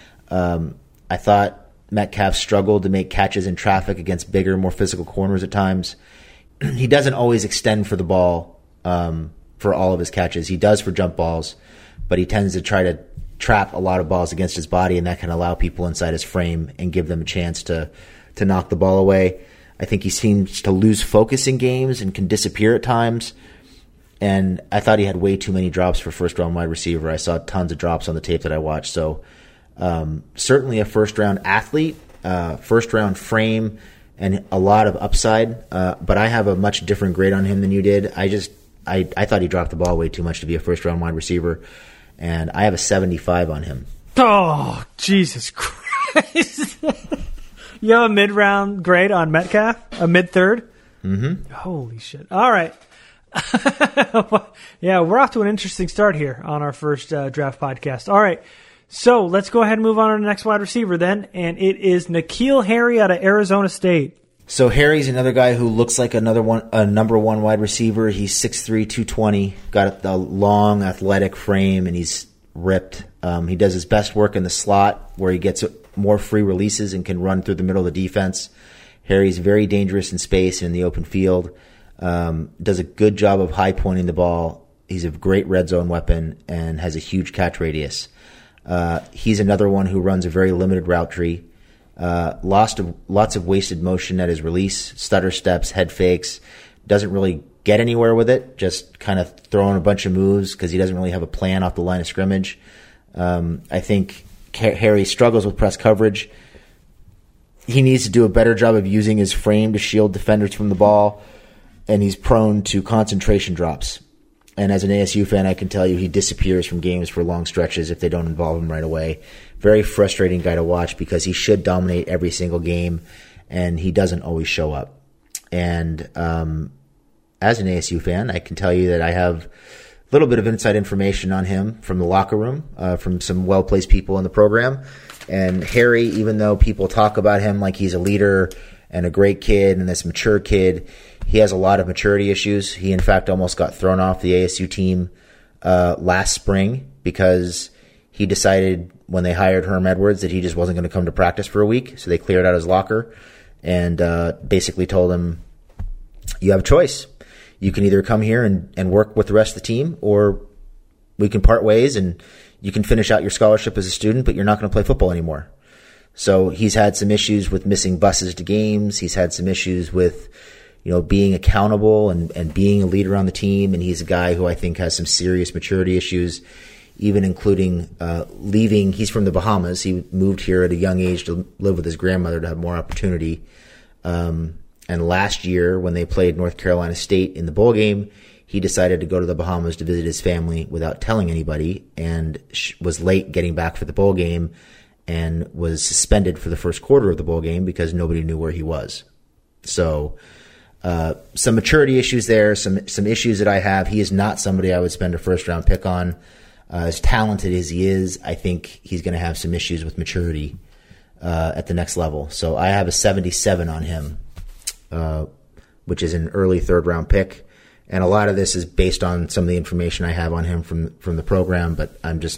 S15: Um, I thought Metcalf struggled to make catches in traffic against bigger, more physical corners at times. He doesn't always extend for the ball. Um, for all of his catches. He does for jump balls, but he tends to try to trap a lot of balls against his body, and that can allow people inside his frame and give them a chance to, to knock the ball away. I think he seems to lose focus in games and can disappear at times, and I thought he had way too many drops for first-round wide receiver. I saw tons of drops on the tape that I watched, so um, certainly a first-round athlete, uh, first-round frame, and a lot of upside, uh, but I have a much different grade on him than you did. I just I, I thought he dropped the ball way too much to be a first-round wide receiver, and I have a seventy-five on him.
S14: Oh, Jesus Christ. You have a mid-round grade on Metcalf? A mid-third?
S15: Mm-hmm.
S14: Holy shit. All right. Yeah, we're off to an interesting start here on our first uh, draft podcast. All right. So let's go ahead and move on to the next wide receiver then, and it is N'Keal Harry out of Arizona State.
S15: So Harry's another guy who looks like another one, a number one wide receiver. He's six three, two twenty, got a long athletic frame, and he's ripped. Um, he does his best work in the slot where he gets more free releases and can run through the middle of the defense. Harry's very dangerous in space and in the open field. Um, does a good job of high pointing the ball. He's a great red zone weapon and has a huge catch radius. Uh, he's another one who runs a very limited route tree. Uh, lost of, lots of wasted motion at his release, stutter steps, head fakes. Doesn't really get anywhere with it, just kind of throwing a bunch of moves because he doesn't really have a plan off the line of scrimmage. Um, I think Harry struggles with press coverage. He needs to do a better job of using his frame to shield defenders from the ball, and he's prone to concentration drops. And as an A S U fan, I can tell you he disappears from games for long stretches if they don't involve him right away. Very frustrating guy to watch because he should dominate every single game, and he doesn't always show up. And um, as an A S U fan, I can tell you that I have a little bit of inside information on him from the locker room, uh, from some well-placed people in the program. And Harry, even though people talk about him like he's a leader and a great kid and this mature kid, he has a lot of maturity issues. He, in fact, almost got thrown off the A S U team uh, last spring because he decided when they hired Herm Edwards that he just wasn't going to come to practice for a week. So they cleared out his locker and uh, basically told him, you have a choice. You can either come here and, and work with the rest of the team, or we can part ways and you can finish out your scholarship as a student, but you're not going to play football anymore. So he's had some issues with missing buses to games. He's had some issues with, you know, being accountable and, and being a leader on the team. And he's a guy who I think has some serious maturity issues, even including uh, leaving. He's from the Bahamas. He moved here at a young age to live with his grandmother to have more opportunity. Um, and last year, when they played North Carolina State in the bowl game, he decided to go to the Bahamas to visit his family without telling anybody, and was late getting back for the bowl game and was suspended for the first quarter of the bowl game because nobody knew where he was. So uh, some maturity issues there, some some issues that I have. He is not somebody I would spend a first-round pick on. Uh, as talented as he is, I think he's going to have some issues with maturity uh, at the next level. So I have a seventy-seven on him, uh, which is an early third-round pick. And a lot of this is based on some of the information I have on him from from the program, but I'm just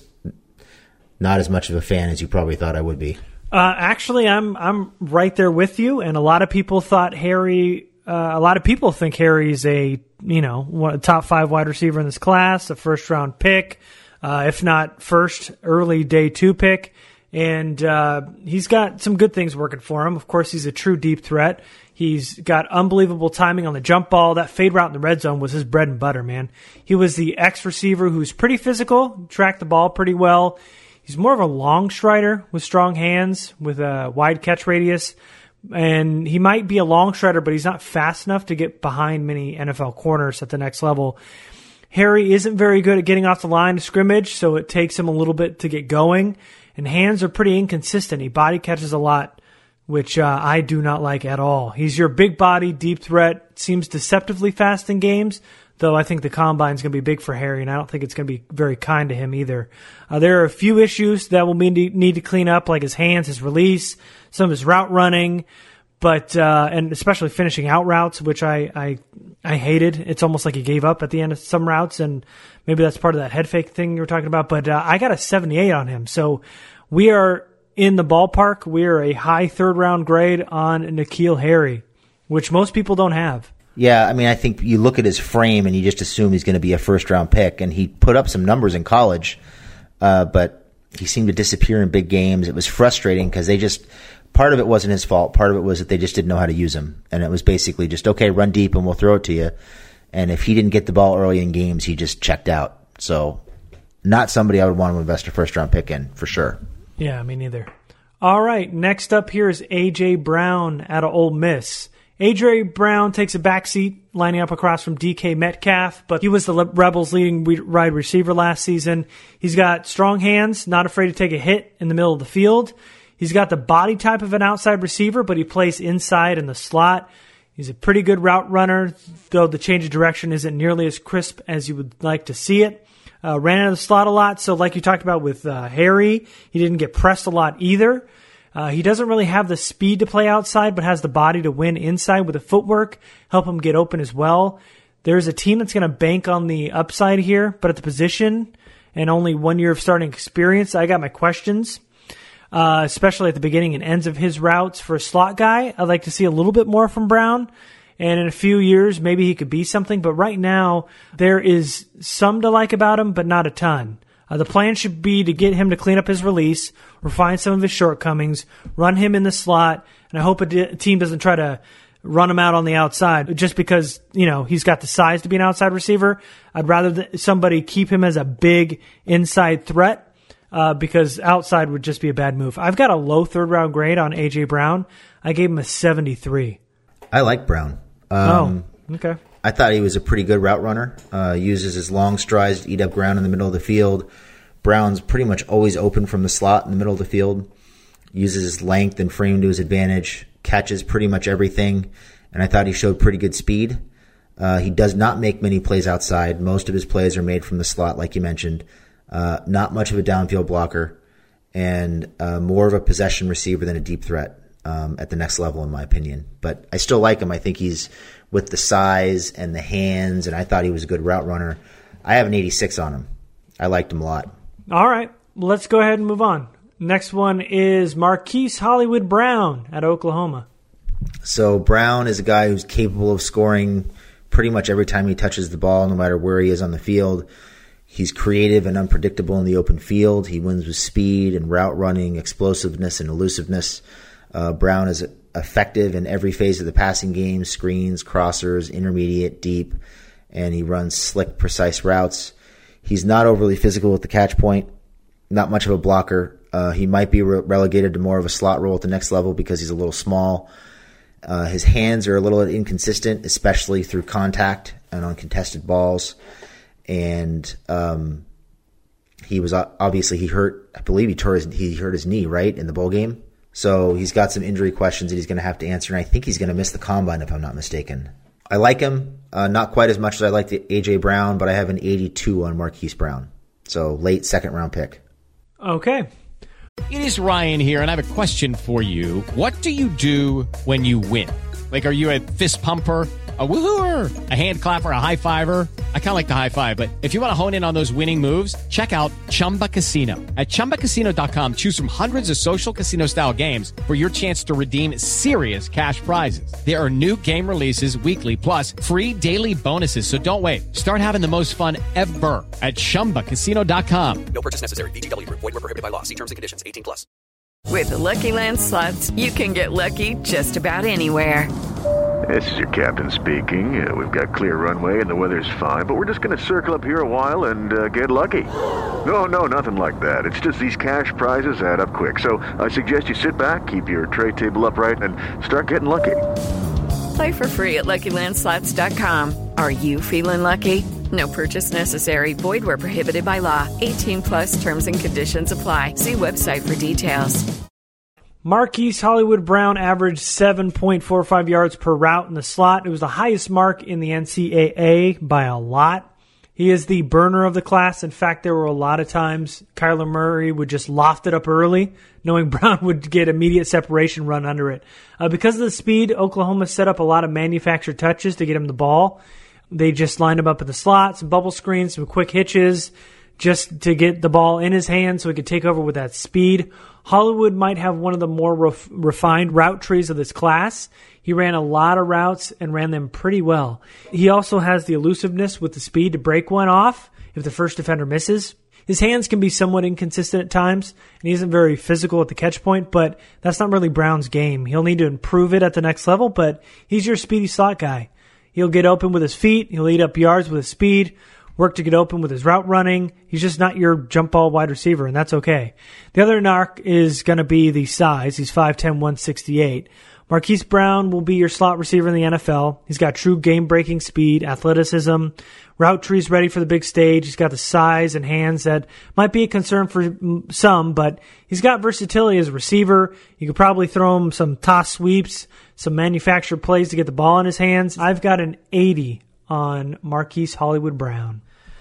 S15: not as much of a fan as you probably thought I would be.
S14: Uh, actually, I'm I'm right there with you, and a lot of people thought Harry. Uh, a lot of people think Harry's a you know one, a top five wide receiver in this class, a first round pick, uh, if not first, early day two pick, and uh, he's got some good things working for him. Of course, he's a true deep threat. He's got unbelievable timing on the jump ball. That fade route in the red zone was his bread and butter, man. He was the X receiver who's pretty physical, tracked the ball pretty well. He's more of a long strider with strong hands, with a wide catch radius. And he might be a long strider, but he's not fast enough to get behind many N F L corners at the next level. Harry isn't very good at getting off the line of scrimmage, so it takes him a little bit to get going. And hands are pretty inconsistent. He body catches a lot, which uh, I do not like at all. He's your big body, deep threat, seems deceptively fast in games, though I think the combine's going to be big for Harry, and I don't think it's going to be very kind to him either. Uh, there are a few issues that will need to clean up, like his hands, his release, some of his route running, but uh, and especially finishing out routes, which I, I I hated. It's almost like he gave up at the end of some routes, and maybe that's part of that head fake thing you were talking about, but uh, I got a seventy-eight on him, so we are in the ballpark. We are a high third-round grade on N'Keal Harry, which most people don't have.
S15: Yeah, I mean, I think you look at his frame and you just assume he's going to be a first-round pick, and he put up some numbers in college, uh, but he seemed to disappear in big games. It was frustrating because they just – part of it wasn't his fault. Part of it was that they just didn't know how to use him, and it was basically just, okay, run deep and we'll throw it to you. And if he didn't get the ball early in games, he just checked out. So not somebody I would want to invest a first-round pick in, for sure.
S14: Yeah, me neither. All right, next up here is A J. Brown out of Ole Miss. A J. Brown takes a backseat, lining up across from D K Metcalf, but he was the Rebels' leading wide receiver last season. He's got strong hands, not afraid to take a hit in the middle of the field. He's got the body type of an outside receiver, but he plays inside in the slot. He's a pretty good route runner, though the change of direction isn't nearly as crisp as you would like to see it. Uh, ran out of the slot a lot, so like you talked about with uh, Harry, he didn't get pressed a lot either. Uh, he doesn't really have the speed to play outside, but has the body to win inside with the footwork, help him get open as well. There's a team that's going to bank on the upside here, but at the position and only one year of starting experience, I got my questions. Uh, especially at the beginning and ends of his routes for a slot guy. I'd like to see a little bit more from Brown. And in a few years, maybe he could be something. But right now, there is some to like about him, but not a ton. Uh, the plan should be to get him to clean up his release, refine some of his shortcomings, run him in the slot, and I hope a d- team doesn't try to run him out on the outside just because, you know, he's got the size to be an outside receiver. I'd rather th- somebody keep him as a big inside threat. Uh, because outside would just be a bad move. I've got a low third round grade on A J. Brown. I gave him a seventy-three.
S15: I like Brown. Um,
S14: oh, okay.
S15: I thought he was a pretty good route runner. Uh, uses his long strides to eat up ground in the middle of the field. Brown's pretty much always open from the slot in the middle of the field. Uses his length and frame to his advantage. Catches pretty much everything. And I thought he showed pretty good speed. Uh, he does not make many plays outside. Most of his plays are made from the slot, like you mentioned. Uh, not much of a downfield blocker, and uh, more of a possession receiver than a deep threat um, at the next level, in my opinion. But I still like him. I think he's with the size and the hands, and I thought he was a good route runner. I have an eighty-six on him. I liked him a lot.
S14: All right, let's go ahead and move on. Next one is Marquise Hollywood Brown at Oklahoma.
S15: So Brown is a guy who's capable of scoring pretty much every time he touches the ball, no matter where he is on the field. He's creative and unpredictable in the open field. He wins with speed and route running, explosiveness and elusiveness. Uh, Brown is effective in every phase of the passing game, screens, crossers, intermediate, deep, and he runs slick, precise routes. He's not overly physical at the catch point, not much of a blocker. Uh, he might be re- relegated to more of a slot role at the next level because he's a little small. Uh, his hands are a little inconsistent, especially through contact and on contested balls. And um, he was obviously he hurt. I believe he tore his he hurt his knee right in the bowl game. So he's got some injury questions that he's going to have to answer, and I think he's going to miss the combine if I'm not mistaken. I like him, uh, not quite as much as I like the A J. Brown, but I have an eighty-two on Marquise Brown. So late second round pick.
S14: Okay.
S16: It is Ryan here, and I have a question for you. What do you do when you win? Like, are you a fist pumper, a woohooer, a hand clapper, a high fiver? I kind of like the high five, but if you want to hone in on those winning moves, check out Chumba Casino. At Chumba Casino dot com, choose from hundreds of social casino-style games for your chance to redeem serious cash prizes. There are new game releases weekly, plus free daily bonuses, so don't wait. Start having the most fun ever at Chumba Casino dot com.
S17: No purchase necessary. V G W. Void where prohibited by law. See terms and conditions. eighteen plus.
S1: With the Lucky Land Slots, you can get lucky just about anywhere.
S2: This is your captain speaking. Uh, we've got clear runway and the weather's fine, but we're just going to circle up here a while and uh, get lucky. No, no, nothing like that. It's just these cash prizes add up quick. So I suggest you sit back, keep your tray table upright, and start getting lucky.
S1: Play for free at Lucky Land Slots dot com. Are you feeling lucky? No purchase necessary. Void where prohibited by law. eighteen plus terms and conditions apply. See website for details.
S14: Marquise Hollywood Brown averaged seven point four five yards per route in the slot. It was the highest mark in the N C double A by a lot. He is the burner of the class. In fact, there were a lot of times Kyler Murray would just loft it up early, knowing Brown would get immediate separation run under it. Uh, because of the speed, Oklahoma set up a lot of manufactured touches to get him the ball. They just lined him up in the slot, some bubble screens, some quick hitches, just to get the ball in his hand so he could take over with that speed. Hollywood might have one of the more ref- refined route trees of this class. He ran a lot of routes and ran them pretty well. He also has the elusiveness with the speed to break one off if the first defender misses. His hands can be somewhat inconsistent at times, and he isn't very physical at the catch point, but that's not really Brown's game. He'll need to improve it at the next level, but he's your speedy slot guy. He'll get open with his feet. He'll eat up yards with his speed. work to get open with his route running. He's just not your jump ball wide receiver, and that's okay. The other knock is going to be the size. He's five ten, one sixty-eight. Marquise Brown will be your slot receiver in the N F L. He's got true game-breaking speed, athleticism, route trees ready for the big stage. He's got the size and hands that might be a concern for some, but he's got versatility as a receiver. You could probably throw him some toss sweeps, some manufactured plays to get the ball in his hands. I've got an eighty on Marquise Hollywood Brown.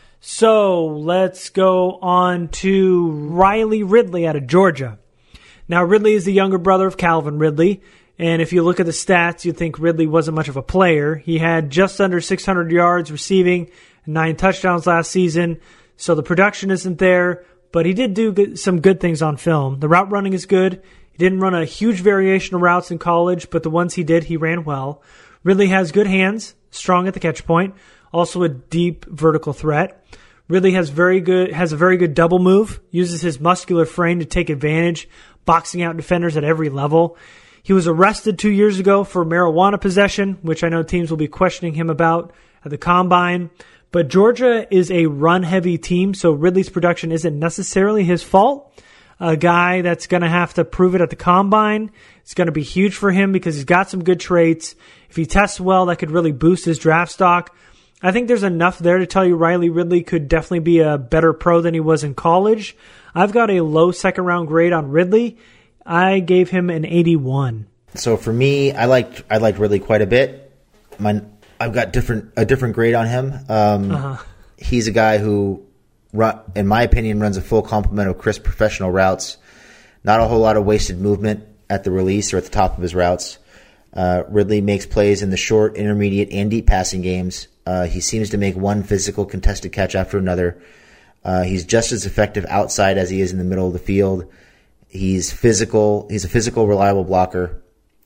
S14: So let's go on to Riley Ridley out of Georgia. Now, Ridley is the younger brother of Calvin Ridley. And if you look at the stats, you'd think Ridley wasn't much of a player. He had just under six hundred yards receiving, nine touchdowns last season. So the production isn't there, but he did do good, some good things on film. The route running is good. He didn't run a huge variation of routes in college, but the ones he did, he ran well. Ridley has good hands, strong at the catch point, also a deep vertical threat. Ridley has very good has a very good double move, uses his muscular frame to take advantage, boxing out defenders at every level. He was arrested two years ago for marijuana possession, which I know teams will be questioning him about at the Combine. But Georgia is a run-heavy team, so Ridley's production isn't necessarily his fault. A guy that's going to have to prove it at the Combine. It's going to be huge for him because he's got some good traits. If he tests well, that could really boost his draft stock. I think there's enough there to tell you Riley Ridley could definitely be a better pro than he was in college. I've got a low second-round grade on Ridley. I gave him an eighty-one.
S15: So for me, I liked I liked Ridley quite a bit. My, I've got different a different grade on him. Um, uh-huh. He's a guy who, run, in my opinion, runs a full complement of crisp professional routes. Not a whole lot of wasted movement at the release or at the top of his routes. Uh, Ridley makes plays in the short, intermediate, and deep passing games. Uh, he seems to make one physical contested catch after another. Uh, he's just as effective outside as he is in the middle of the field. He's physical. He's a physical, reliable blocker,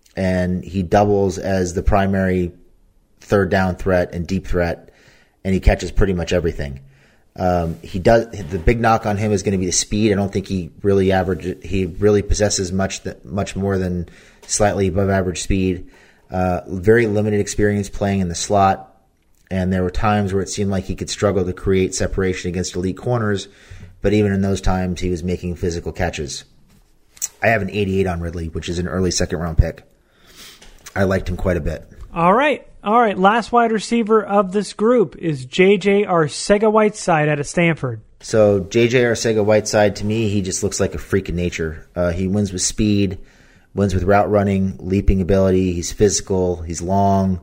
S15: and he doubles as the primary third down threat and deep threat, and he catches pretty much everything. Um, he does. The big knock on him is going to be the speed. I don't think he really average. He really possesses much that much more than slightly above average speed. Uh, very limited experience playing in the slot, and there were times where it seemed like he could struggle to create separation against elite corners. But even in those times, he was making physical catches. I have an eighty-eight on Ridley, which is an early second-round pick. I liked him quite a bit.
S14: All right. All right. Last wide receiver of this group is J J Arcega-Whiteside out of Stanford.
S15: So J J Arcega-Whiteside, to me, he just looks like a freak of nature. Uh, he wins with speed, wins with route running, leaping ability. He's physical. He's long.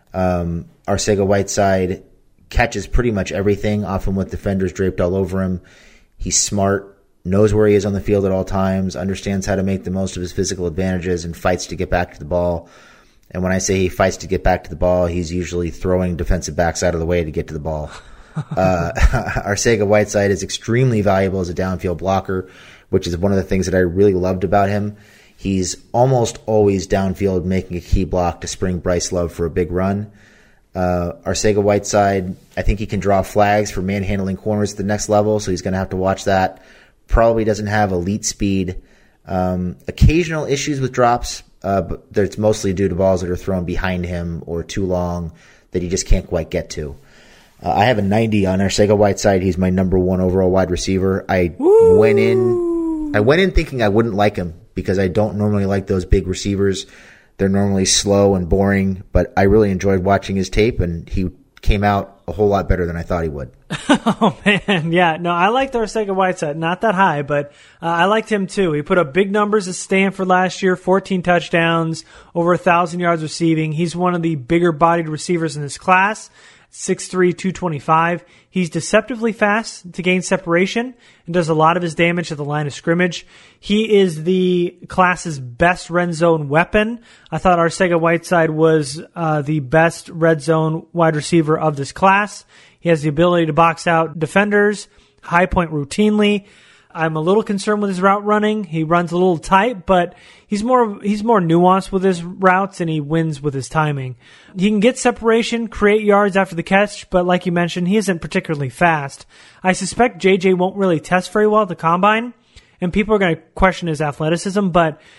S15: Um, Arcega-Whiteside catches pretty much everything, often with defenders draped all over him. He's smart. Knows where he is on the field at all times, understands how to make the most of his physical advantages, and fights to get back to the ball. And when I say he fights to get back to the ball, he's usually throwing defensive backs out of the way to get to the ball. uh, Arcega-Whiteside is extremely valuable as a downfield blocker, which is one of the things that I really loved about him. He's almost always downfield making a key block to spring Bryce Love for a big run. Uh, Arcega-Whiteside, I think he can draw flags for manhandling corners at the next level, so he's going to have to watch that. Probably doesn't have elite speed. Um, occasional issues with drops, uh, but it's mostly due to balls that are thrown behind him or too long that he just can't quite get to. Uh, I have a ninety on Arcega-Whiteside. He's my number one overall wide receiver. I Woo! went in, I went in thinking I wouldn't like him because I don't normally like those big receivers. They're normally slow and boring, but I really enjoyed watching his tape, and he came out a whole lot better than I thought he would.
S14: Oh, man. Yeah, no, I liked Arcega-Whiteside. Not that high, but uh, I liked him too. He put up big numbers at Stanford last year, fourteen touchdowns, over one thousand yards receiving. He's one of the bigger-bodied receivers in this class, six three, two twenty-five. He's deceptively fast to gain separation and does a lot of his damage at the line of scrimmage. He is the class's best red zone weapon. I thought Arcega-Whiteside was uh, the best red zone wide receiver of this class. He has the ability to box out defenders, high point routinely. I'm a little concerned with his route running. He runs a little tight, but he's more he's more nuanced with his routes, and he wins with his timing. He can get separation, create yards after the catch, but like you mentioned, he isn't particularly fast. I suspect J J won't really test very well at the Combine, and people are going to question his athleticism, but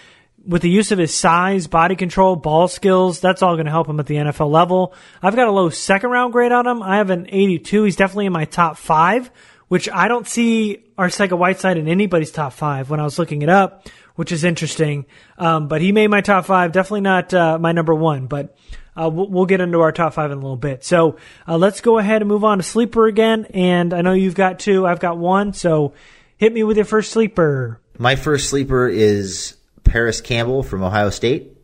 S14: with the use of his size, body control, ball skills, that's all going to help him at the N F L level. I've got a low second round grade on him. I have an eighty-two. He's definitely in my top five, which I don't see Arcega-Whiteside in anybody's top five when I was looking it up, which is interesting. Um, but he made my top five, definitely not uh, my number one, but uh, we'll, we'll get into our top five in a little bit. So uh, let's go ahead and move on to sleeper again. And I know you've got two, I've got one, so hit me with your first sleeper.
S15: My first sleeper is Paris Campbell from Ohio State.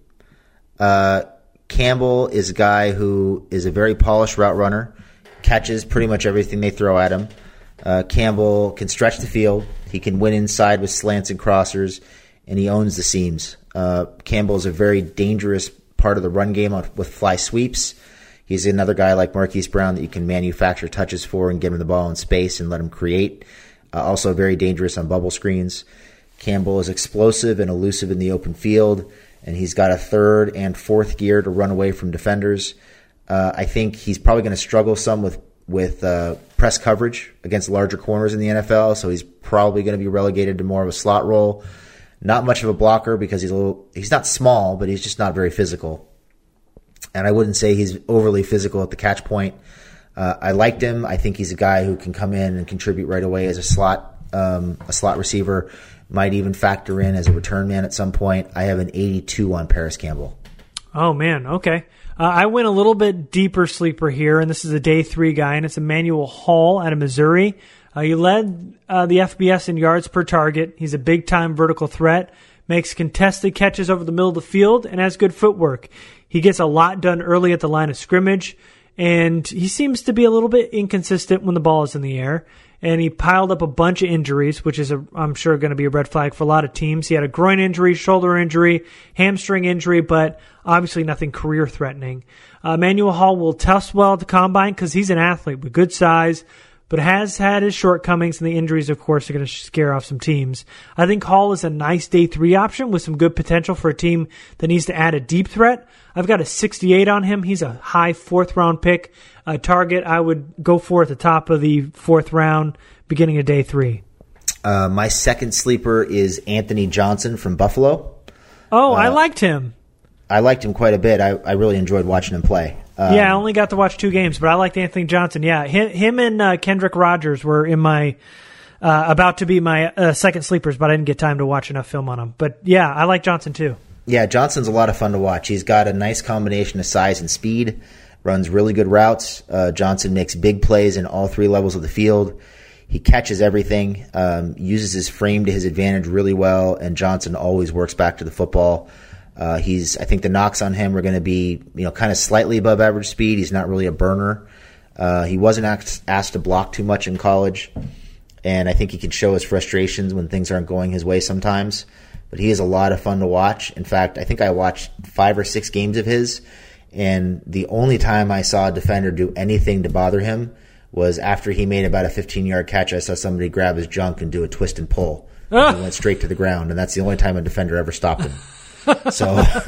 S15: Uh, Campbell is a guy who is a very polished route runner, catches pretty much everything they throw at him. Uh, Campbell can stretch the field. He can win inside with slants and crossers, and he owns the seams. Uh, Campbell is a very dangerous part of the run game with fly sweeps. He's another guy like Marquise Brown that you can manufacture touches for and give him the ball in space and let him create. Uh, also very dangerous on bubble screens. Campbell is explosive and elusive in the open field, and he's got a third and fourth gear to run away from defenders. Uh, I think he's probably going to struggle some with, with uh, press coverage against larger corners in the N F L, so he's probably going to be relegated to more of a slot role. Not much of a blocker because he's a little, he's not small, but he's just not very physical. And I wouldn't say he's overly physical at the catch point. Uh, I liked him. I think he's a guy who can come in and contribute right away as a slot, um, a slot receiver. Might even factor in as a return man at some point. I have an eighty-two on Paris Campbell.
S14: Oh, man. Okay. Uh, I went a little bit deeper sleeper here, and this is a day three guy, and it's Emmanuel Hall out of Missouri. Uh, he led uh, the F B S in yards per target. He's a big-time vertical threat, makes contested catches over the middle of the field, and has good footwork. He gets a lot done early at the line of scrimmage, and he seems to be a little bit inconsistent when the ball is in the air. And he piled up a bunch of injuries, which is, a, I'm sure, going to be a red flag for a lot of teams. He had a groin injury, shoulder injury, hamstring injury, but obviously nothing career-threatening. Uh, Emmanuel Hall will test well at the combine because he's an athlete with good size, but has had his shortcomings, and the injuries, of course, are going to scare off some teams. I think Hall is a nice day three option with some good potential for a team that needs to add a deep threat. I've got a sixty-eight on him. He's a high fourth-round pick. A target I would go for at the top of the fourth round, beginning of day three.
S15: Uh, my second sleeper is Anthony Johnson from Buffalo.
S14: Oh,
S15: uh,
S14: I liked him.
S15: I liked him quite a bit. I, I really enjoyed watching him play. Um,
S14: yeah, I only got to watch two games, but I liked Anthony Johnson. Yeah, him, him and uh, Kendrick Rogers were in my uh, about to be my uh, second sleepers, but I didn't get time to watch enough film on them. But yeah, I like Johnson too.
S15: Yeah, Johnson's a lot of fun to watch. He's got a nice combination of size and speed. Runs really good routes. Uh, Johnson makes big plays in all three levels of the field. He catches everything, um, uses his frame to his advantage really well, and Johnson always works back to the football. Uh, he's, I think the knocks on him are going to be, you know, kind of slightly above average speed. He's not really a burner. Uh, he wasn't asked, asked to block too much in college, and I think he can show his frustrations when things aren't going his way sometimes. But he is a lot of fun to watch. In fact, I think I watched five or six games of his, and the only time I saw a defender do anything to bother him was after he made about a fifteen-yard catch. I saw somebody grab his junk and do a twist and pull. And he went straight to the ground, and that's the only time a defender ever stopped him. So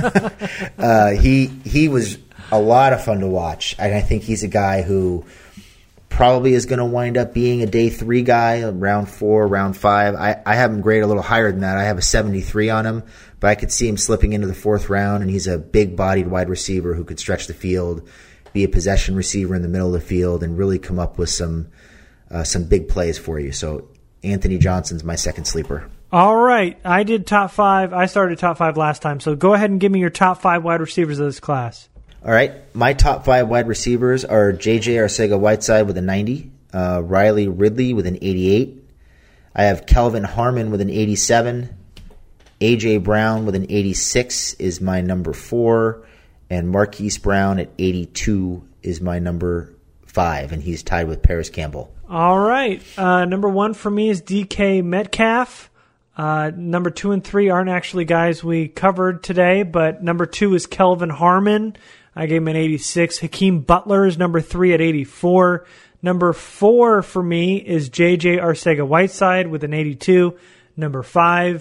S15: uh, he he was a lot of fun to watch, and I think he's a guy who probably is going to wind up being a day three guy, round four, round five. I, I have him graded a little higher than that. I have a seventy-three on him, but I could see him slipping into the fourth round, and he's a big-bodied wide receiver who could stretch the field, be a possession receiver in the middle of the field, and really come up with some uh, some big plays for you. So Anthony Johnson's my second sleeper.
S14: All right. I did top five. I started top five last time, so go ahead and give me your top five wide receivers of this class.
S15: All right. My top five wide receivers are J J Arcega-Whiteside with a ninety, uh, Riley Ridley with an eighty-eight. I have Kelvin Harmon with an eighty-seven. A J Brown with an eighty-six is my number four. And Marquise Brown at eighty-two is my number five, and he's tied with Paris Campbell.
S14: All right. Uh, number one for me is D K Metcalf. Uh, number two and three aren't actually guys we covered today, but number two is Kelvin Harmon. I gave him an eighty-six. Hakeem Butler is number three at eighty-four. Number four for me is J J Arcega-Whiteside with an eighty-two. Number five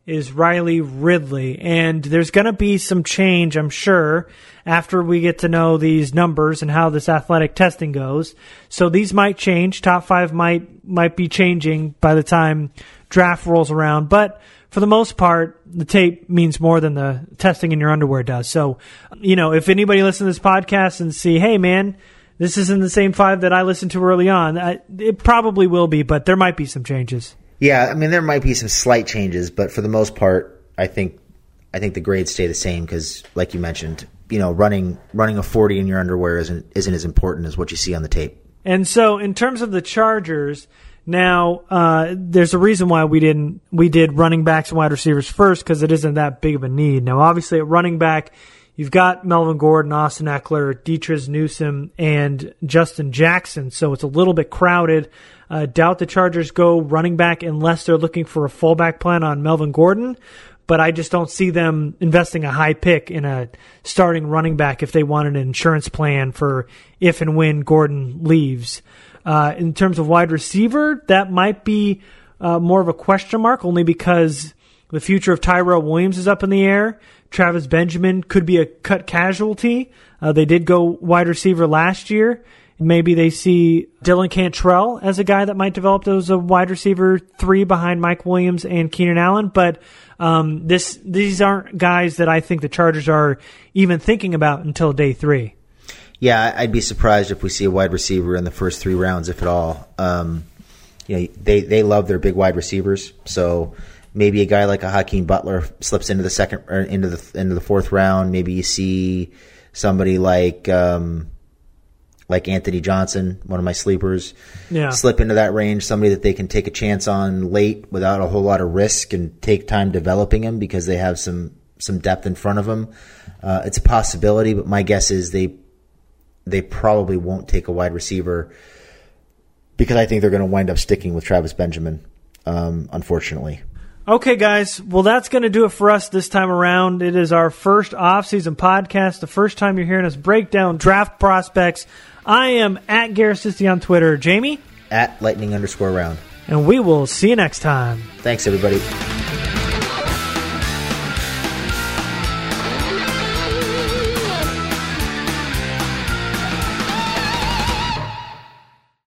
S14: is Riley Ridley. And there's going to be some change, I'm sure, after we get to know these numbers and how this athletic testing goes. So these might change. Top five might might be changing by the time draft rolls around. But for the most part, the tape means more than the testing in your underwear does. So, you know, if anybody listens to this podcast and see, hey, man, this isn't the same five that I listened to early on, I, it probably will be, but there might be some changes.
S15: Yeah, I mean, there might be some slight changes, but for the most part, I think I think the grades stay the same because, like you mentioned, you know, running running a forty in your underwear isn't isn't as important as what you see on the tape.
S14: And so, in terms of the Chargers, now uh, there's a reason why we didn't we did running backs and wide receivers first because it isn't that big of a need. Now, obviously, at running back, you've got Melvin Gordon, Austin Eckler, Deatrice Newsome, and Justin Jackson, so it's a little bit crowded. Uh, doubt the Chargers go running back unless they're looking for a fallback plan on Melvin Gordon, but I just don't see them investing a high pick in a starting running back if they want an insurance plan for if and when Gordon leaves. Uh, in terms of wide receiver, that might be uh, more of a question mark, only because the future of Tyrell Williams is up in the air. Travis Benjamin could be a cut casualty. Uh, they did go wide receiver last year. Maybe they see Dylan Cantrell as a guy that might develop as a wide receiver three behind Mike Williams and Keenan Allen. But um, this these aren't guys that I think the Chargers are even thinking about until day three.
S15: Yeah, I'd be surprised if we see a wide receiver in the first three rounds, if at all. Um, you know, they they love their big wide receivers, so maybe a guy like a Hakeem Butler slips into the second or into the into the fourth round. Maybe you see somebody like. Um, like Anthony Johnson, one of my sleepers,
S14: yeah.
S15: slip into that range, somebody that they can take a chance on late without a whole lot of risk and take time developing him because they have some, some depth in front of him. Uh, it's a possibility, but my guess is they they probably won't take a wide receiver because I think they're going to wind up sticking with Travis Benjamin, um, unfortunately.
S14: Okay, guys. Well, that's going to do it for us this time around. It is our first off-season podcast, the first time you're hearing us break down draft prospects. I am at Garrett Sisti on Twitter. Jamie?
S15: At lightning underscore round.
S14: And we will see you next time.
S15: Thanks, everybody.